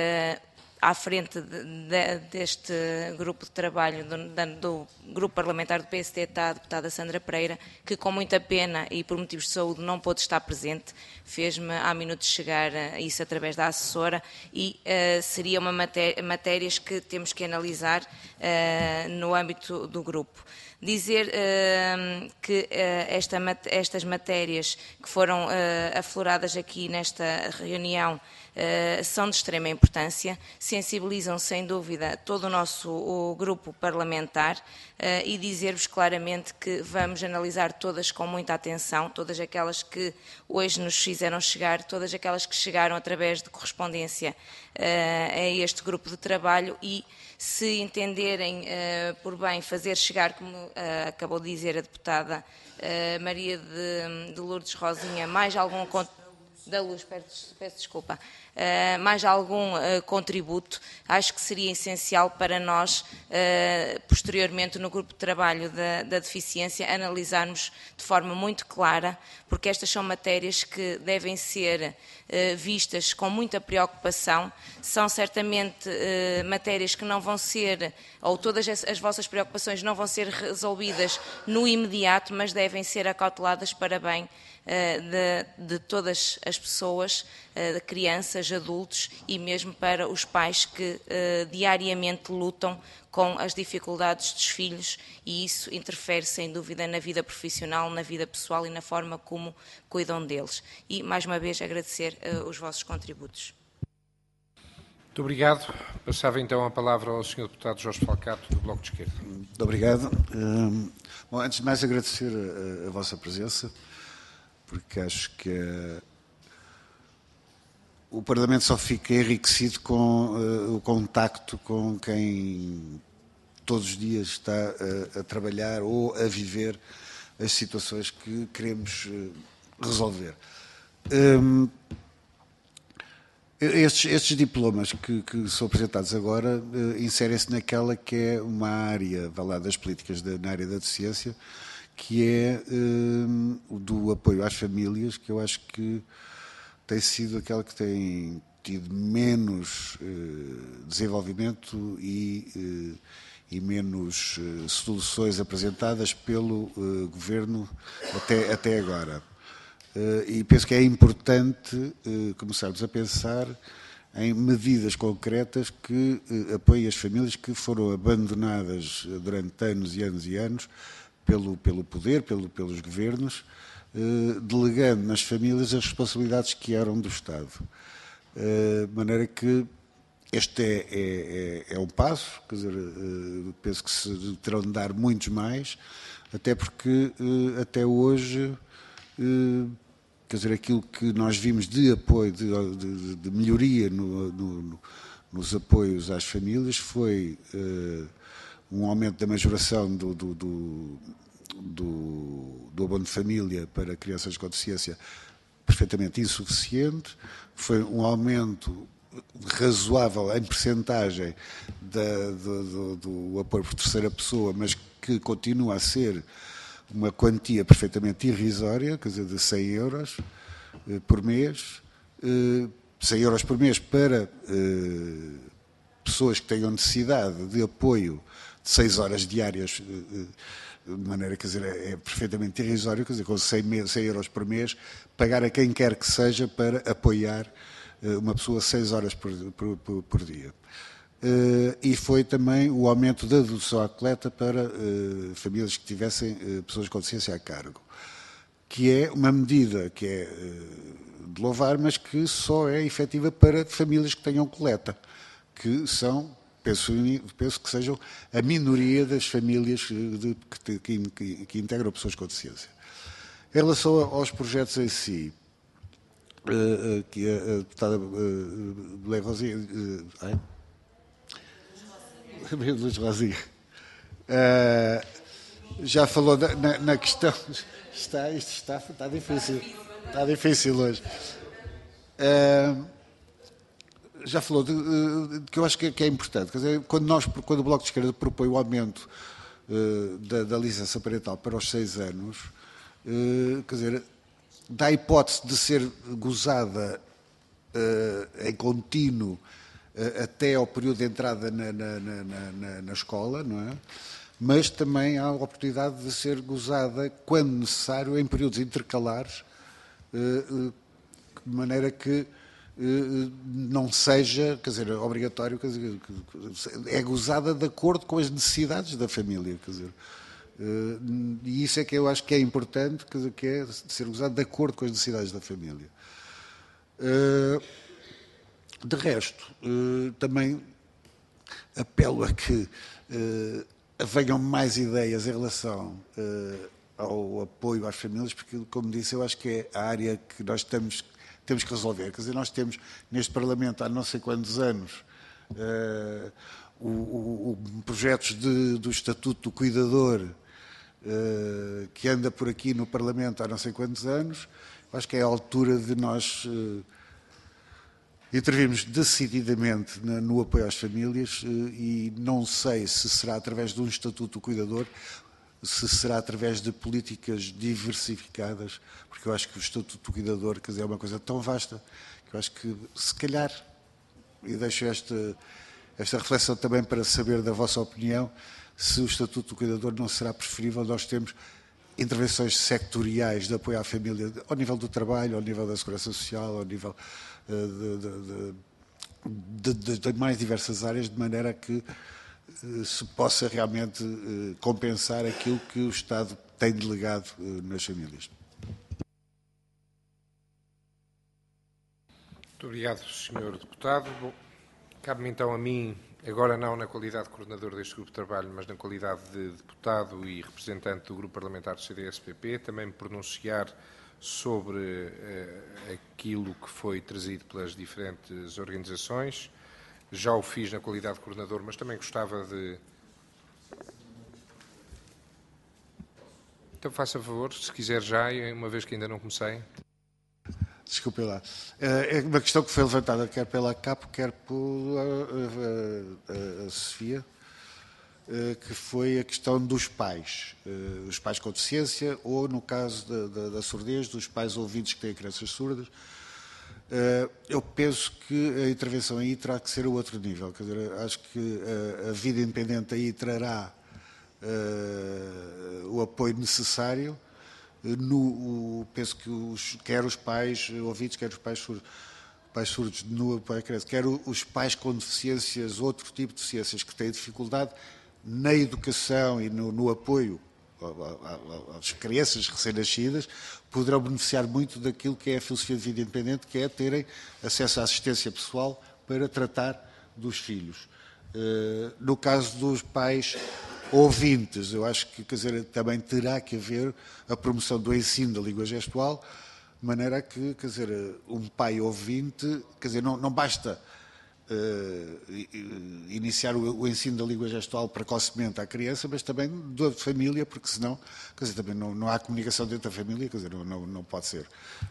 [SPEAKER 9] à frente de, de, deste grupo de trabalho do, do grupo parlamentar do P S D está a deputada Sandra Pereira, que com muita pena e por motivos de saúde não pôde estar presente, fez-me há minutos chegar isso através da assessora, e uh, seria uma matéria, matérias que temos que analisar uh, no âmbito do grupo. Dizer uh, que uh, esta, estas matérias que foram uh, afloradas aqui nesta reunião Uh, são de extrema importância, sensibilizam sem dúvida todo o nosso o grupo parlamentar, uh, e dizer-vos claramente que vamos analisar todas com muita atenção, todas aquelas que hoje nos fizeram chegar, todas aquelas que chegaram através de correspondência uh, a este grupo de trabalho, e se entenderem uh, por bem fazer chegar, como uh, acabou de dizer a deputada uh, Maria de, de Lourdes Rosinha, mais algum da Luz, peço, peço desculpa, uh, mais algum uh, contributo, acho que seria essencial para nós, uh, posteriormente no grupo de trabalho da, da deficiência, analisarmos de forma muito clara, porque estas são matérias que devem ser uh, vistas com muita preocupação, são certamente uh, matérias que não vão ser, ou todas as, as vossas preocupações não vão ser resolvidas no imediato, mas devem ser acauteladas para bem De, de todas as pessoas, de crianças, adultos e mesmo para os pais que uh, diariamente lutam com as dificuldades dos filhos, e isso interfere sem dúvida na vida profissional, na vida pessoal e na forma como cuidam deles. E mais uma vez agradecer uh, os vossos contributos.
[SPEAKER 1] Muito obrigado. Passava então a palavra ao senhor Deputado Jorge Falcato, do Bloco de Esquerda.
[SPEAKER 10] Muito obrigado. Um, bom, antes de mais agradecer a, a vossa presença, porque acho que uh, o Parlamento só fica enriquecido com uh, o contacto com quem todos os dias está uh, a trabalhar ou a viver as situações que queremos uh, resolver. Hum, estes, estes diplomas que, que são apresentados agora uh, inserem-se naquela que é uma área, vá lá, das políticas de, na área da deficiência, que é um, o do apoio às famílias, que eu acho que tem sido aquela que tem tido menos uh, desenvolvimento e, uh, e menos uh, soluções apresentadas pelo uh, Governo até, até agora. Uh, e penso que é importante uh, começarmos a pensar em medidas concretas que uh, apoiem as famílias que foram abandonadas durante anos e anos e anos pelo, pelo poder, pelo, pelos governos, uh, delegando nas famílias as responsabilidades que eram do Estado. Uh, de maneira que este é, é, é, é um passo, quer dizer, uh, penso que se terão de dar muitos mais, até porque uh, até hoje... Uh, Quer dizer, aquilo que nós vimos de apoio, de, de, de melhoria no, no, nos apoios às famílias foi uh, um aumento da majoração do, do, do, do, do abono de família para crianças com deficiência perfeitamente insuficiente, foi um aumento razoável em percentagem da, do, do, do apoio por terceira pessoa, mas que continua a ser uma quantia perfeitamente irrisória, quer dizer, de cem euros eh, por mês, eh, cem euros por mês para eh, pessoas que tenham necessidade de apoio de seis horas diárias, eh, de maneira, quer dizer, é, é perfeitamente irrisório, quer dizer, com cem euros por mês, pagar a quem quer que seja para apoiar eh, uma pessoa seis horas por, por, por, por dia. Uh, e foi também o aumento da dedução à coleta para uh, famílias que tivessem uh, pessoas com deficiência a cargo, que é uma medida que é uh, de louvar, mas que só é efetiva para famílias que tenham coleta, que são, penso, penso que sejam a minoria das famílias de, que, que, que integram pessoas com deficiência. Em relação aos projetos em si, uh, uh, que a deputada uh, Belém Rosinha... Uh, ai? Luís Rosinha. Uh, já falou na, na, na questão. Está, isto está, está difícil. Está difícil hoje. Uh, já falou de, de, de que eu acho que é, que é importante. Quer dizer, quando, nós, quando o Bloco de Esquerda propõe o aumento uh, da, da licença parental para os seis anos, uh, quer dizer, dá a hipótese de ser gozada uh, em contínuo até ao período de entrada na, na, na, na, na escola, não é? Mas também há a oportunidade de ser gozada, quando necessário, em períodos intercalares, de maneira que não seja, quer dizer, obrigatório, quer dizer, é gozada de acordo com as necessidades da família, quer dizer. E isso é que eu acho que é importante, quer dizer, que é ser gozado de acordo com as necessidades da família. De resto, eh, também apelo a que eh, venham mais ideias em relação eh, ao apoio às famílias, porque, como disse, eu acho que é a área que nós temos, temos que resolver. Quer dizer, nós temos neste Parlamento há não sei quantos anos eh, o, o, o projetos de, do Estatuto do Cuidador eh, que anda por aqui no Parlamento há não sei quantos anos. Eu acho que é a altura de nós... Eh, intervimos decididamente no apoio às famílias e não sei se será através de um Estatuto do Cuidador, se será através de políticas diversificadas, porque eu acho que o Estatuto do Cuidador, quer dizer, é uma coisa tão vasta, que eu acho que, se calhar, e deixo esta, esta reflexão também para saber da vossa opinião, se o Estatuto do Cuidador não será preferível nós termos intervenções sectoriais de apoio à família, ao nível do trabalho, ao nível da segurança social, ao nível de, de, de, de mais diversas áreas, de maneira a que se possa realmente compensar aquilo que o Estado tem delegado nas famílias.
[SPEAKER 1] Muito obrigado, senhor Deputado. Bom, cabe-me então a mim, agora não na qualidade de coordenador deste grupo de trabalho, mas na qualidade de deputado e representante do grupo parlamentar do C D S P P, também me pronunciar sobre uh, aquilo que foi trazido pelas diferentes organizações. Já o fiz na qualidade de coordenador, mas também gostava de... Então faça favor, se quiser já, uma vez que ainda não comecei.
[SPEAKER 10] Desculpe lá. É uma questão que foi levantada quer pela CAP, quer pela a, a, a Sofia, que foi a questão dos pais, os pais com deficiência ou, no caso da, da, da surdez, dos pais ouvintes que têm crianças surdas. Eu penso que a intervenção aí terá que ser a outro nível. Quer dizer, acho que a, a vida independente aí trará uh, o apoio necessário. No, o, penso que os, quer os pais ouvintes, quer os pais surdos, pais surdos no apoio à criança, quer os pais com deficiências, outro tipo de deficiências que têm dificuldade na educação e no, no apoio às crianças recém-nascidas, poderão beneficiar muito daquilo que é a filosofia de vida independente, que é terem acesso à assistência pessoal para tratar dos filhos. No caso dos pais ouvintes, eu acho que, quer dizer, também terá que haver a promoção do ensino da língua gestual, de maneira que, quer dizer, um pai ouvinte, quer dizer, não, não basta uh, iniciar o, o ensino da língua gestual precocemente à criança, mas também da família, porque senão, quer dizer, também não, não há comunicação dentro da família, quer dizer, não, não, não pode ser.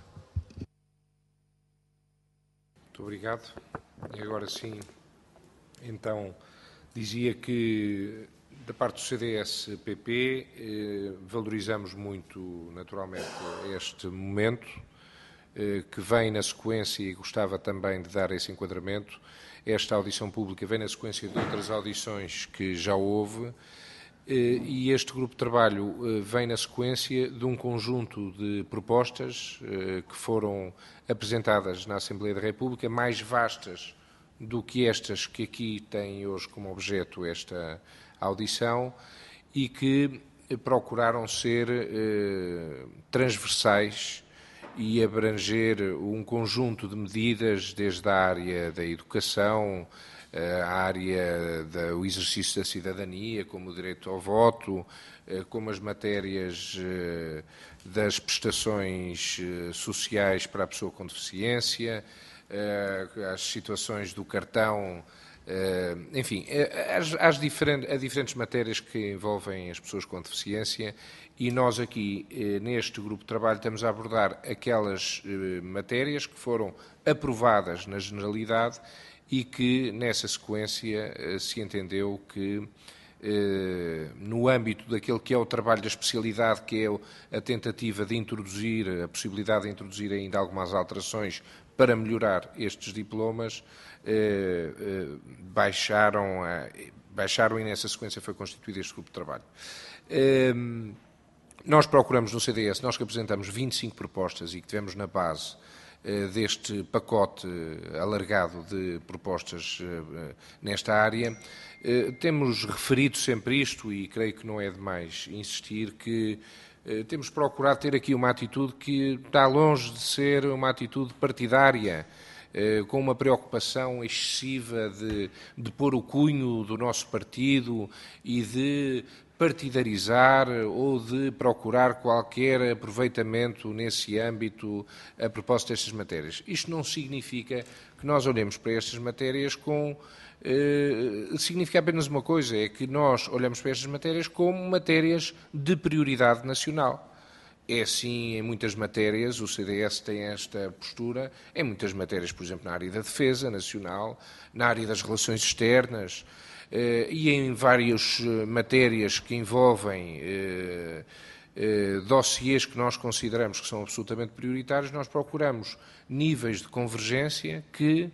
[SPEAKER 1] Muito obrigado. E agora sim, então, dizia que da parte do C D S P P, eh, valorizamos muito, naturalmente, este momento, eh, que vem na sequência, e gostava também de dar esse enquadramento, esta audição pública vem na sequência de outras audições que já houve, eh, e este grupo de trabalho eh, vem na sequência de um conjunto de propostas eh, que foram apresentadas na Assembleia da República, mais vastas do que estas que aqui têm hoje como objeto esta audição, e que procuraram ser eh, transversais e abranger um conjunto de medidas, desde a área da educação, a área do exercício da cidadania, como o direito ao voto, como as matérias eh, das prestações eh, sociais para a pessoa com deficiência, eh, as situações do cartão. Uh, enfim, as, as diferentes, as diferentes matérias que envolvem as pessoas com deficiência, e nós aqui, uh, neste grupo de trabalho, estamos a abordar aquelas uh, matérias que foram aprovadas na generalidade e que, nessa sequência, uh, se entendeu que, uh, no âmbito daquele que é o trabalho da especialidade, que é a tentativa de introduzir, a possibilidade de introduzir ainda algumas alterações para melhorar estes diplomas, eh, eh, baixaram, eh, baixaram e nessa sequência foi constituído este grupo de trabalho. Eh, nós procuramos no C D S, nós que apresentamos vinte e cinco propostas e que tivemos na base eh, deste pacote alargado de propostas eh, nesta área, eh, temos referido sempre isto, e creio que não é demais insistir, que eh, temos procurado ter aqui uma atitude que está longe de ser uma atitude partidária, com uma preocupação excessiva de, de pôr o cunho do nosso partido e de partidarizar ou de procurar qualquer aproveitamento nesse âmbito a propósito destas matérias. Isto não significa que nós olhemos para estas matérias com... Eh, significa apenas uma coisa, é que nós olhamos para estas matérias como matérias de prioridade nacional. É assim em muitas matérias, o C D S tem esta postura, em muitas matérias, por exemplo, na área da defesa nacional, na área das relações externas, eh, e em várias matérias que envolvem eh, eh, dossiês que nós consideramos que são absolutamente prioritários, nós procuramos níveis de convergência que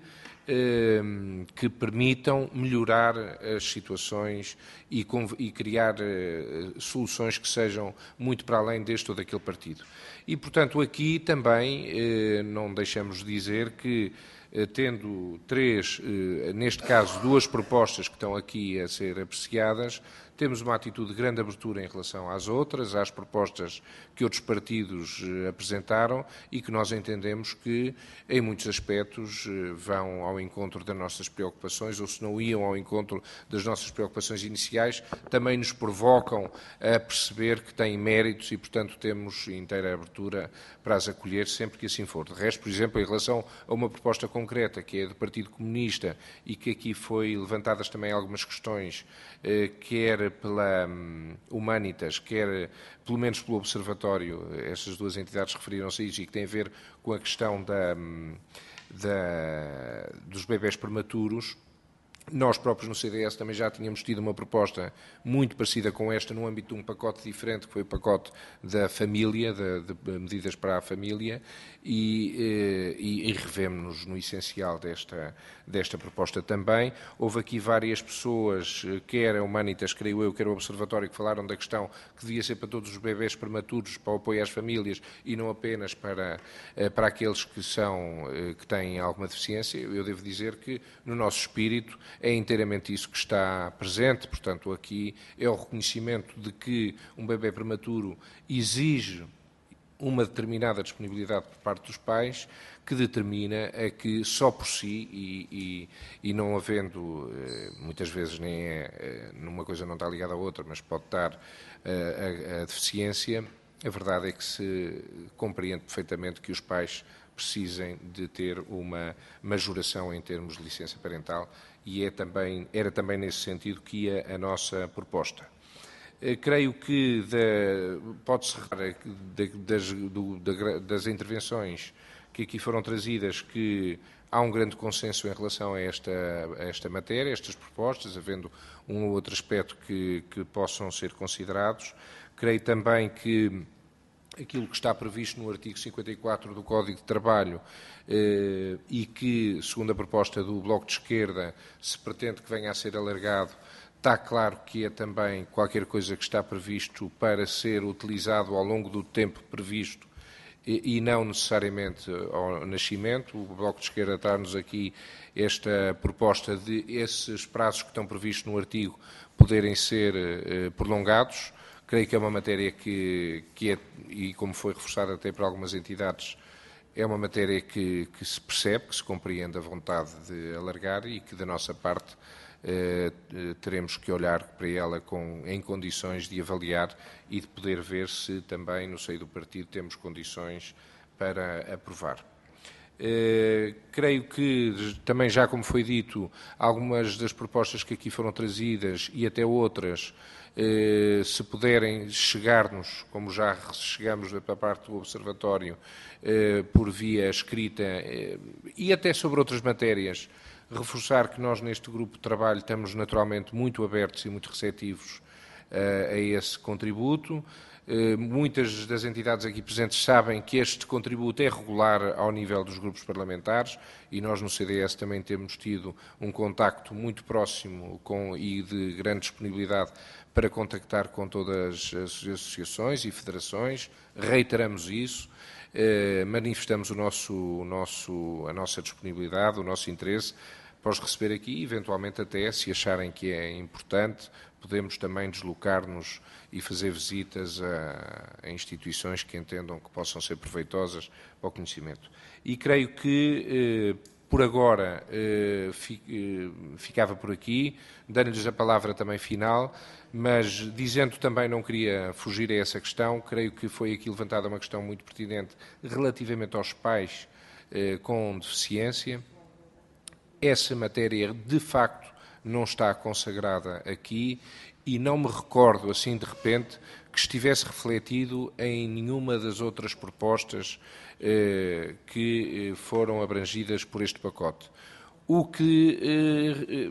[SPEAKER 1] que permitam melhorar as situações e, e criar uh, soluções que sejam muito para além deste ou daquele partido. E, portanto, aqui também uh, não deixamos de dizer que, uh, tendo três, uh, neste caso, duas propostas que estão aqui a ser apreciadas, temos uma atitude de grande abertura em relação às outras, às propostas que outros partidos uh, apresentaram e que nós entendemos que, em muitos aspectos, uh, vão ao encontro das nossas preocupações, ou se não iam ao encontro das nossas preocupações iniciais, também nos provocam a perceber que têm méritos e, portanto, temos inteira abertura para as acolher sempre que assim for. De resto, por exemplo, em relação a uma proposta concreta, que é do Partido Comunista, e que aqui foi levantadas também algumas questões, eh, quer pela um, Humanitas, quer pelo menos pelo Observatório, estas duas entidades referiram-se a isso, e que tem a ver com a questão da, da, dos bebés prematuros. Nós próprios no C D S também já tínhamos tido uma proposta muito parecida com esta no âmbito de um pacote diferente, que foi o pacote da família, de, de medidas para a família, e, e, e revemos-nos no essencial desta, desta proposta também. Houve aqui várias pessoas, quer a Humanitas, creio eu, quer o Observatório, que falaram da questão que devia ser para todos os bebés prematuros, para o apoio às famílias e não apenas para, para aqueles que, são, que têm alguma deficiência. Eu devo dizer que, no nosso espírito, é inteiramente isso que está presente. Portanto, aqui é o reconhecimento de que um bebê prematuro exige uma determinada disponibilidade por parte dos pais, que determina a que só por si, e, e, e não havendo, muitas vezes nem é, numa coisa não está ligada à outra, mas pode estar a, a, a deficiência, a verdade é que se compreende perfeitamente que os pais precisem de ter uma majoração em termos de licença parental, e é também, era também nesse sentido que ia a nossa proposta. Creio que pode-se das, do, das intervenções que aqui foram trazidas que há um grande consenso em relação a esta, a esta matéria, a estas propostas, havendo um ou outro aspecto que, que possam ser considerados. Creio também que aquilo que está previsto no artigo cinquenta e quatro do Código de Trabalho eh, e que, segundo a proposta do Bloco de Esquerda, se pretende que venha a ser alargado, está claro que é também qualquer coisa que está previsto para ser utilizado ao longo do tempo previsto e, e não necessariamente ao nascimento. O Bloco de Esquerda traz-nos aqui esta proposta de esses prazos que estão previstos no artigo poderem ser eh, prolongados. Creio que é uma matéria que, que é, e como foi reforçada até por algumas entidades, é uma matéria que, que se percebe, que se compreende a vontade de alargar e que, da nossa parte, eh, teremos que olhar para ela com, em condições de avaliar e de poder ver se também, no seio do partido, temos condições para aprovar. Eh, creio que, também já como foi dito, algumas das propostas que aqui foram trazidas e até outras, eh, se puderem chegar-nos, como já chegamos da parte do Observatório, eh, por via escrita eh, e até sobre outras matérias, reforçar que nós neste grupo de trabalho estamos naturalmente muito abertos e muito receptivos eh, a esse contributo. Muitas das entidades aqui presentes sabem que este contributo é regular ao nível dos grupos parlamentares e nós no C D S também temos tido um contacto muito próximo com, e de grande disponibilidade para contactar com todas as associações e federações. Reiteramos isso, eh, manifestamos o nosso, o nosso, a nossa disponibilidade, o nosso interesse para os receber aqui, eventualmente até, se acharem que é importante, podemos também deslocar-nos e fazer visitas a, a instituições que entendam que possam ser proveitosas para o conhecimento. E creio que, eh, por agora, eh, fi, eh, ficava por aqui, dando-lhes a palavra também final, mas dizendo também, não queria fugir a essa questão, creio que foi aqui levantada uma questão muito pertinente relativamente aos pais eh, com deficiência. Essa matéria, de facto, não está consagrada aqui e não me recordo, assim de repente, que estivesse refletido em nenhuma das outras propostas eh, que foram abrangidas por este pacote. O que eh,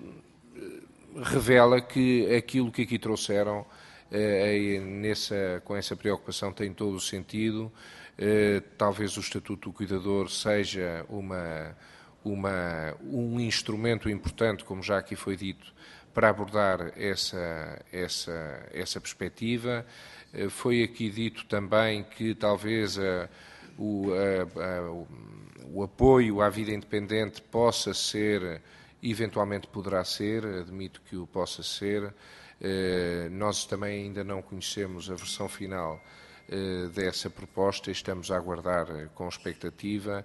[SPEAKER 1] revela que aquilo que aqui trouxeram, eh, nessa, com essa preocupação, tem todo o sentido. Eh, talvez o Estatuto do Cuidador seja uma... Uma, um instrumento importante, como já aqui foi dito, para abordar essa, essa, essa perspectiva. Foi aqui dito também que talvez a, o, a, a, o, o apoio à vida independente possa ser, eventualmente poderá ser, admito que o possa ser. Nós também ainda não conhecemos a versão final dessa proposta e estamos a aguardar com expectativa.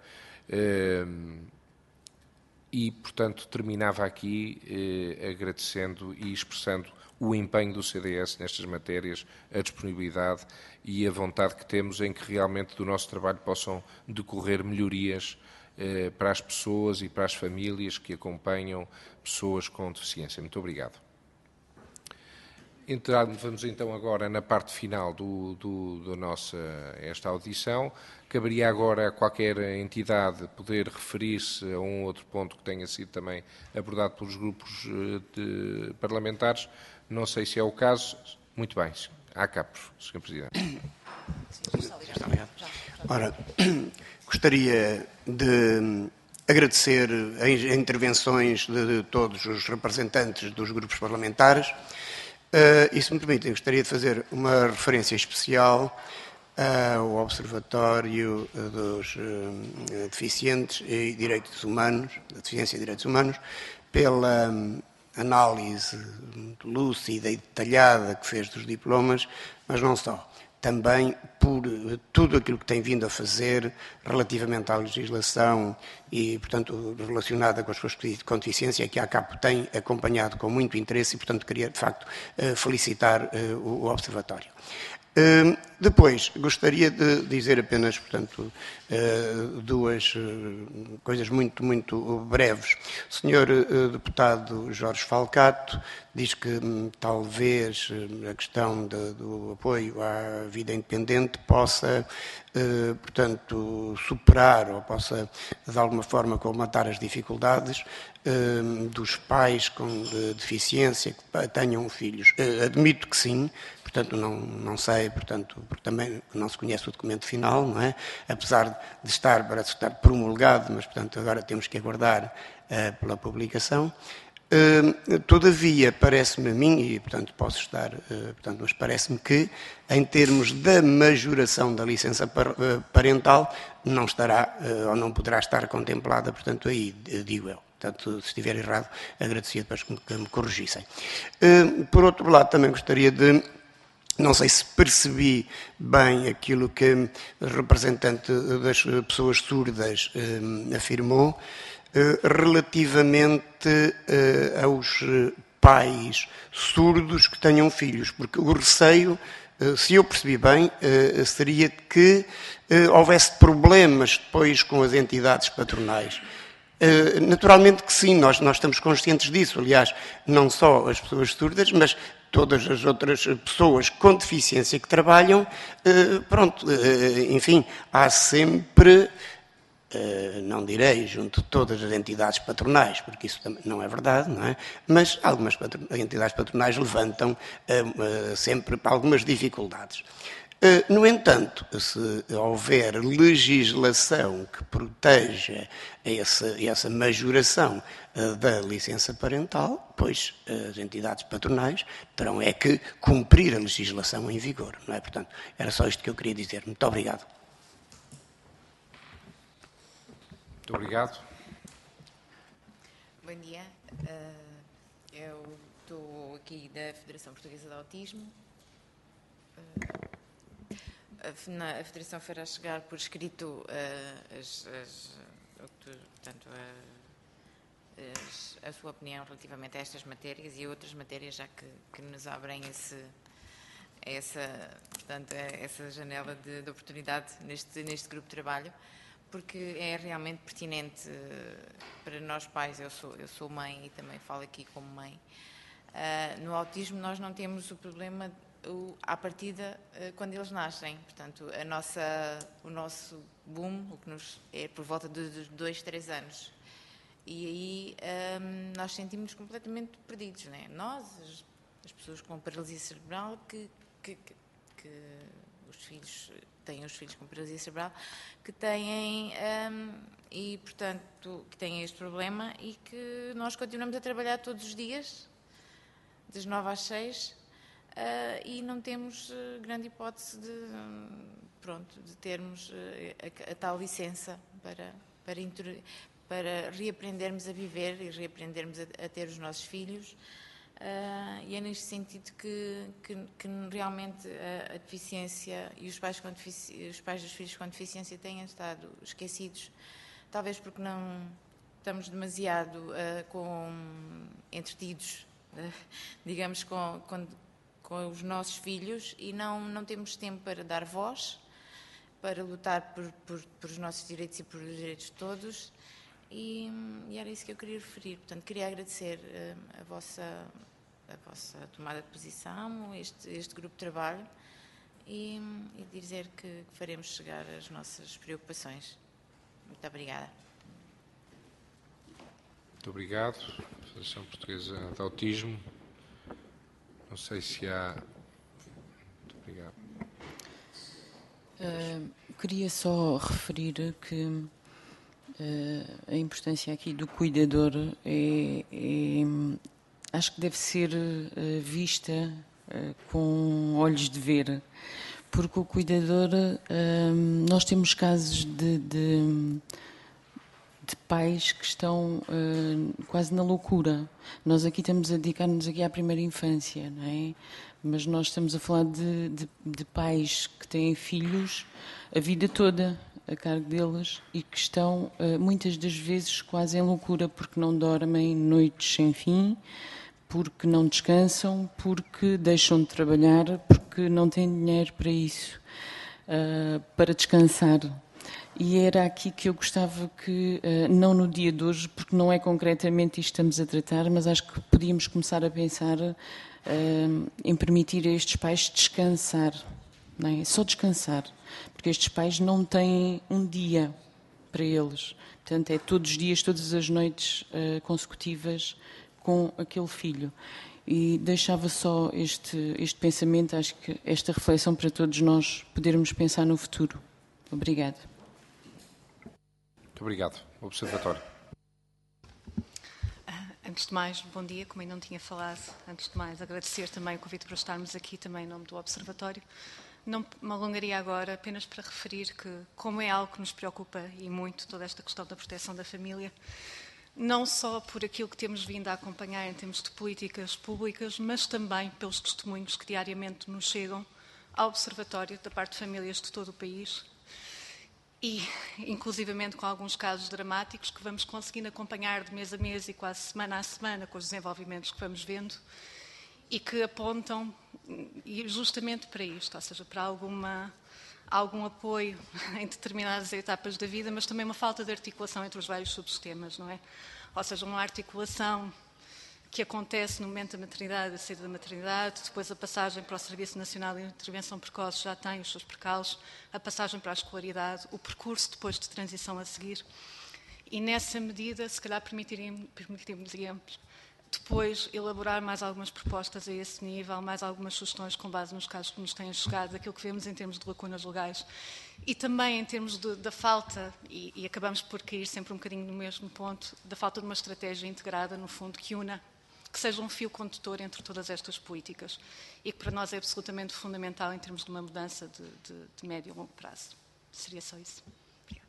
[SPEAKER 1] E, portanto, terminava aqui eh, agradecendo e expressando o empenho do C D S nestas matérias, a disponibilidade e a vontade que temos em que realmente do nosso trabalho possam decorrer melhorias eh, para as pessoas e para as famílias que acompanham pessoas com deficiência. Muito obrigado. Vamos então agora na parte final do, do, do nossa esta audição. Caberia agora a qualquer entidade poder referir-se a um outro ponto que tenha sido também abordado pelos grupos de parlamentares. Não sei se é o caso. Muito bem. Há capo, senhor Presidente.
[SPEAKER 2] Ora, gostaria de agradecer as intervenções de todos os representantes dos grupos parlamentares. Uh, e, se me permitem, gostaria de fazer uma referência especial uh, ao Observatório dos uh, Deficientes e Direitos Humanos, da Deficiência e Direitos Humanos, pela um, análise muito lúcida e detalhada que fez dos diplomas, mas não só. Também por tudo aquilo que tem vindo a fazer relativamente à legislação e, portanto, relacionada com as pessoas com deficiência, que a ACAP tem acompanhado com muito interesse e, portanto, queria, de facto, felicitar o Observatório. Depois, gostaria de dizer apenas, portanto, duas coisas muito, muito breves. O senhor deputado Jorge Falcato diz que talvez a questão de, do apoio à vida independente possa, portanto, superar ou possa, de alguma forma, colmatar as dificuldades dos pais com deficiência que tenham filhos. Admito que sim. Portanto, não, não sei, portanto, porque também não se conhece o documento final, não é? Apesar de estar para estar promulgado, mas, portanto, agora temos que aguardar uh, pela publicação. Uh, todavia, parece-me a mim, e, portanto, posso estar, uh, portanto, mas parece-me que, em termos da majoração da licença parental, não estará, uh, ou não poderá estar contemplada, portanto, aí, digo eu. Portanto, se estiver errado, agradecia depois que me corrigissem. Uh, por outro lado, também gostaria de... Não sei se percebi bem aquilo que o representante das pessoas surdas eh, afirmou, eh, relativamente eh, aos pais surdos que tenham filhos, porque o receio, eh, se eu percebi bem, eh, seria que eh, houvesse problemas depois com as entidades patronais. Uh, naturalmente que sim, nós, nós estamos conscientes disso. Aliás, não só as pessoas surdas, mas todas as outras pessoas com deficiência que trabalham, uh, pronto, uh, enfim, há sempre, uh, não direi junto de todas as entidades patronais, porque isso também não é verdade, não é? Mas algumas patron- entidades patronais levantam uh, uh, sempre algumas dificuldades. No entanto, se houver legislação que proteja essa, essa majoração da licença parental, pois as entidades patronais terão é que cumprir a legislação em vigor, não é? Portanto, era só isto que eu queria dizer. Muito obrigado.
[SPEAKER 1] Muito obrigado.
[SPEAKER 11] Bom dia. Eu estou aqui da Federação Portuguesa de Autismo. A Federação fará chegar por escrito uh, as, as, portanto, uh, as, a sua opinião relativamente a estas matérias e a outras matérias, já que, que nos abrem esse, essa, portanto, essa janela de, de oportunidade neste, neste grupo de trabalho, porque é realmente pertinente uh, para nós pais. Eu sou, eu sou mãe e também falo aqui como mãe. Uh, no autismo nós não temos o problema à partida quando eles nascem, portanto a nossa, o nosso boom o que nos é por volta dos dois, três anos e aí um, nós sentimos-nos completamente perdidos, não é? Nós, as, as pessoas com paralisia cerebral que, que, que, que os filhos têm os filhos com paralisia cerebral que têm um, e portanto que têm este problema e que nós continuamos a trabalhar todos os dias das nove às seis. Uh, e não temos uh, grande hipótese de, um, pronto, de termos uh, a, a tal licença para, para, inter, para reaprendermos a viver e reaprendermos a, a ter os nossos filhos. Uh, e é neste sentido que, que, que realmente a, a deficiência e os pais, com defici, os pais dos filhos com deficiência têm estado esquecidos, talvez porque não estamos demasiado uh, com, entretidos, uh, digamos, com, com com os nossos filhos e não, não temos tempo para dar voz para lutar por, por, por os nossos direitos e por os direitos de todos, e, e era isso que eu queria referir. Portanto, queria agradecer uh, a, vossa, a vossa tomada de posição, este, este grupo de trabalho, e, e dizer que, que faremos chegar as nossas preocupações. Muito obrigada.
[SPEAKER 1] Muito obrigado. Federação Portuguesa de Autismo. Não sei se há... Muito obrigado.
[SPEAKER 4] Uh, queria só referir que uh, a importância aqui do cuidador é, é, acho que deve ser uh, vista uh, com olhos de ver, porque o cuidador, uh, nós temos casos de, de, de pais que estão uh, quase na loucura. Nós aqui estamos a dedicar-nos aqui à primeira infância, não é? Mas nós estamos a falar de, de, de pais que têm filhos a vida toda a cargo deles e que estão, muitas das vezes, quase em loucura, porque não dormem noites sem fim, porque não descansam, porque deixam de trabalhar, porque não têm dinheiro para isso, para descansar. E era aqui que eu gostava que, não no dia de hoje, porque não é concretamente isto que estamos a tratar, mas acho que podíamos começar a pensar Uh, em permitir a estes pais descansar, não é? Só descansar, porque estes pais não têm um dia para eles, portanto é todos os dias, todas as noites uh, consecutivas com aquele filho. E deixava só este, este pensamento, acho que esta reflexão para todos nós podermos pensar no futuro. Obrigada.
[SPEAKER 1] Muito obrigado. Observatório.
[SPEAKER 12] Antes de mais, bom dia, como ainda não tinha falado, antes de mais agradecer também o convite para estarmos aqui também em nome do Observatório. Não me alongaria agora, apenas para referir que, como é algo que nos preocupa e muito, toda esta questão da proteção da família, não só por aquilo que temos vindo a acompanhar em termos de políticas públicas, mas também pelos testemunhos que diariamente nos chegam ao Observatório da parte de famílias de todo o país, e inclusivamente com alguns casos dramáticos que vamos conseguindo acompanhar de mês a mês e quase semana a semana com os desenvolvimentos que vamos vendo e que apontam justamente para isto, ou seja, para alguma, algum apoio em determinadas etapas da vida, mas também uma falta de articulação entre os vários subsistemas, não é? Ou seja, uma articulação que acontece no momento da maternidade, da saída da maternidade, depois a passagem para o Serviço Nacional de Intervenção Precoce já tem os seus percalços, a passagem para a escolaridade, o percurso depois de transição a seguir. E nessa medida, se calhar permitiríamos, permitiríamos depois elaborar mais algumas propostas a esse nível, mais algumas sugestões com base nos casos que nos têm chegado, daquilo que vemos em termos de lacunas legais e também em termos de, da falta, e, e acabamos por cair sempre um bocadinho no mesmo ponto, da falta de uma estratégia integrada, no fundo, que una, que seja um fio condutor entre todas estas políticas e que para nós é absolutamente fundamental em termos de uma mudança de, de, de médio e longo prazo. Seria só isso. Obrigada.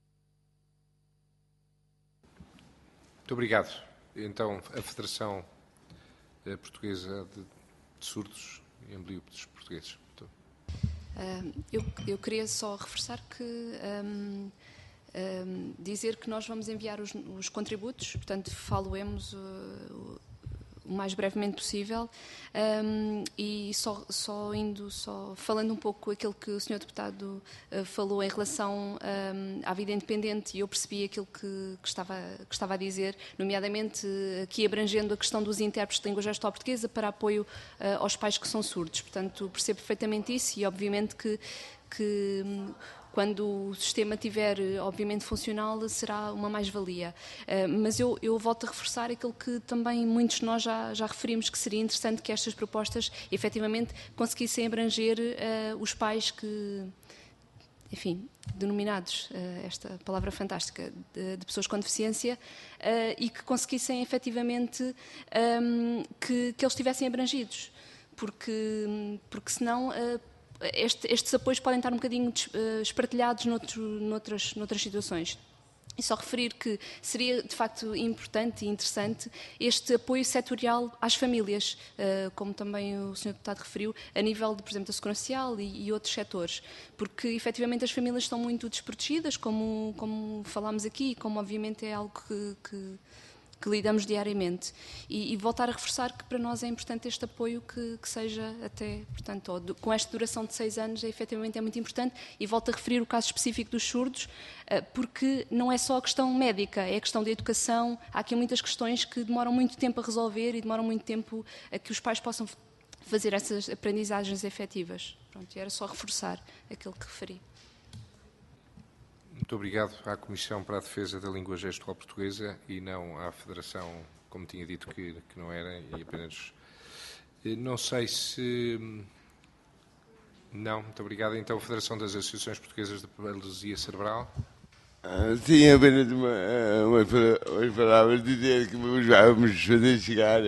[SPEAKER 1] Muito obrigado. Então, a Federação Portuguesa de, de Surdos e Ambliopes Portugueses. Então.
[SPEAKER 6] Uh, eu, eu queria só reforçar que... Um, um, dizer que nós vamos enviar os, os contributos, portanto, falo-emos... Uh, o mais brevemente possível, um, e só, só indo, só falando um pouco aquilo que o senhor Deputado uh, falou em relação um, à vida independente, e eu percebi aquilo que, que, estava, que estava a dizer, nomeadamente uh, aqui abrangendo a questão dos intérpretes de língua gesto-portuguesa para apoio uh, aos pais que são surdos. Portanto, percebo perfeitamente isso e, obviamente, que, que um, quando o sistema estiver, obviamente, funcional, será uma mais-valia. Uh, mas eu, eu volto a reforçar aquilo que também muitos de nós já, já referimos, que seria interessante que estas propostas, efetivamente, conseguissem abranger uh, os pais que, enfim, denominados, uh, esta palavra fantástica, de, de pessoas com deficiência, uh, e que conseguissem, efetivamente, um, que, que eles estivessem abrangidos. Porque, porque senão... Uh, Este, estes apoios podem estar um bocadinho uh, espartilhados noutro, noutras, noutras situações. E só referir que seria, de facto, importante e interessante este apoio setorial às famílias, uh, como também o senhor Deputado referiu, a nível, de, por exemplo, da Segurança Social e, e outros setores. Porque, efetivamente, as famílias estão muito desprotegidas, como, como falámos aqui, como, obviamente, é algo que... que que lidamos diariamente. E, e voltar a reforçar que para nós é importante este apoio que, que seja até, portanto, ou, com esta duração de seis anos, é, efetivamente é muito importante. E volto a referir o caso específico dos surdos, porque não é só a questão médica, é a questão da educação. Há aqui muitas questões que demoram muito tempo a resolver e demoram muito tempo a que os pais possam fazer essas aprendizagens efetivas. Pronto, e era só reforçar aquilo que referi.
[SPEAKER 1] Muito obrigado à Comissão para a Defesa da Língua Gestual Portuguesa e não à Federação, como tinha dito que, que não era, e apenas... Não sei se... Não, muito obrigado. Então, a Federação das Associações Portuguesas de Paralisia Cerebral.
[SPEAKER 7] Ah, sim, apenas uma, umas, umas palavras, dizer que vamos fazer chegar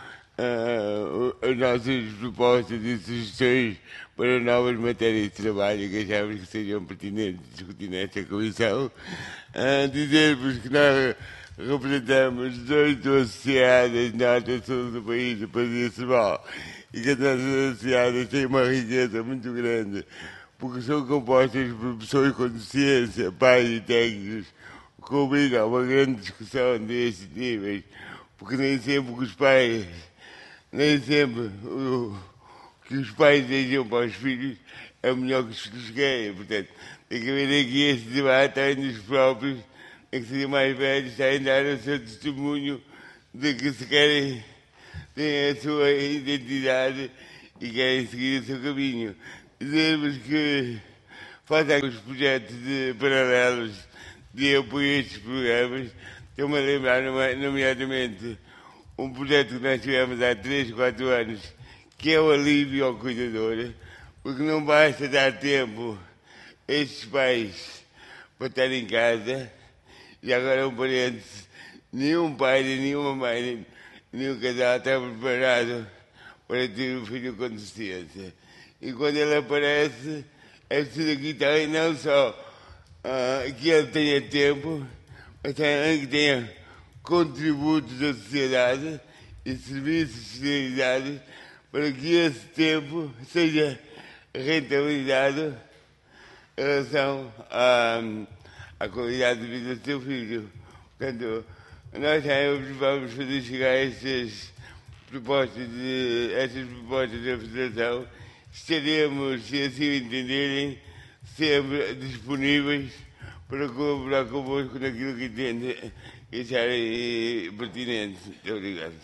[SPEAKER 7] uh, as nossas propostas e sugestões para novas matérias de trabalho que achamos que sejam pertinentes discutir nesta comissão. Uh, Dizer-vos que nós representamos oito associadas na atuação do país de paralisia cerebral e que as nossas associadas têm uma riqueza muito grande, porque são compostas por pessoas com deficiência, pais e técnicos, que obrigam a uma grande discussão destes níveis, porque nem sempre os pais, nem sempre o que os pais desejam para os filhos é o melhor que os filhos querem. Portanto, tem que haver aqui este debate entre os próprios, em que seriam mais velhos, estarem a dar o seu testemunho de que se querem, têm a sua identidade e querem seguir o seu caminho. Dizer-vos que fazem os projetos de paralelos de apoio a estes programas. Estou-me a lembrar, nomeadamente, um projeto que nós tivemos há três, quatro anos, que é o alívio ao cuidador, porque não basta dar tempo a estes pais para estar em casa. E agora um parênteses, nenhum pai, nenhuma mãe, nenhum casal está preparado para ter um filho com deficiência. E quando ele aparece, é preciso aqui também não só uh, que ele tenha tempo, mas também que tenha contributos da sociedade e serviços especializados para que esse tempo seja rentabilizado em relação à, à qualidade de vida do seu filho. Portanto, nós já vamos fazer chegar estas propostas, de, estas propostas da Federação. Estaremos, se assim o entenderem, sempre disponíveis para colaborar convosco naquilo que entendem e acharem pertinente. Muito obrigado.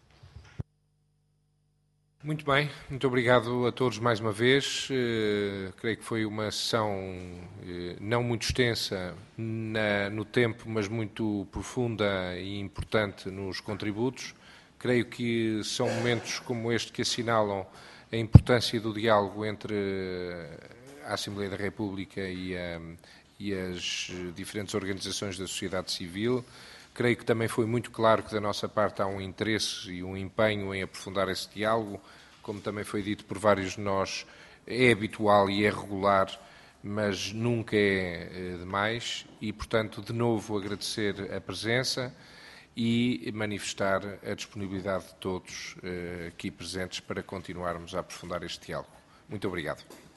[SPEAKER 1] Muito bem, muito obrigado a todos mais uma vez. Uh, creio que foi uma sessão uh, não muito extensa na, no tempo, mas muito profunda e importante nos contributos. Creio que são momentos como este que assinalam a importância do diálogo entre a Assembleia da República e, a, e as diferentes organizações da sociedade civil. Creio que também foi muito claro que da nossa parte há um interesse e um empenho em aprofundar esse diálogo. Como também foi dito por vários de nós, é habitual e é regular, mas nunca é demais. E, portanto, de novo agradecer a presença e manifestar a disponibilidade de todos aqui presentes para continuarmos a aprofundar este diálogo. Muito obrigado.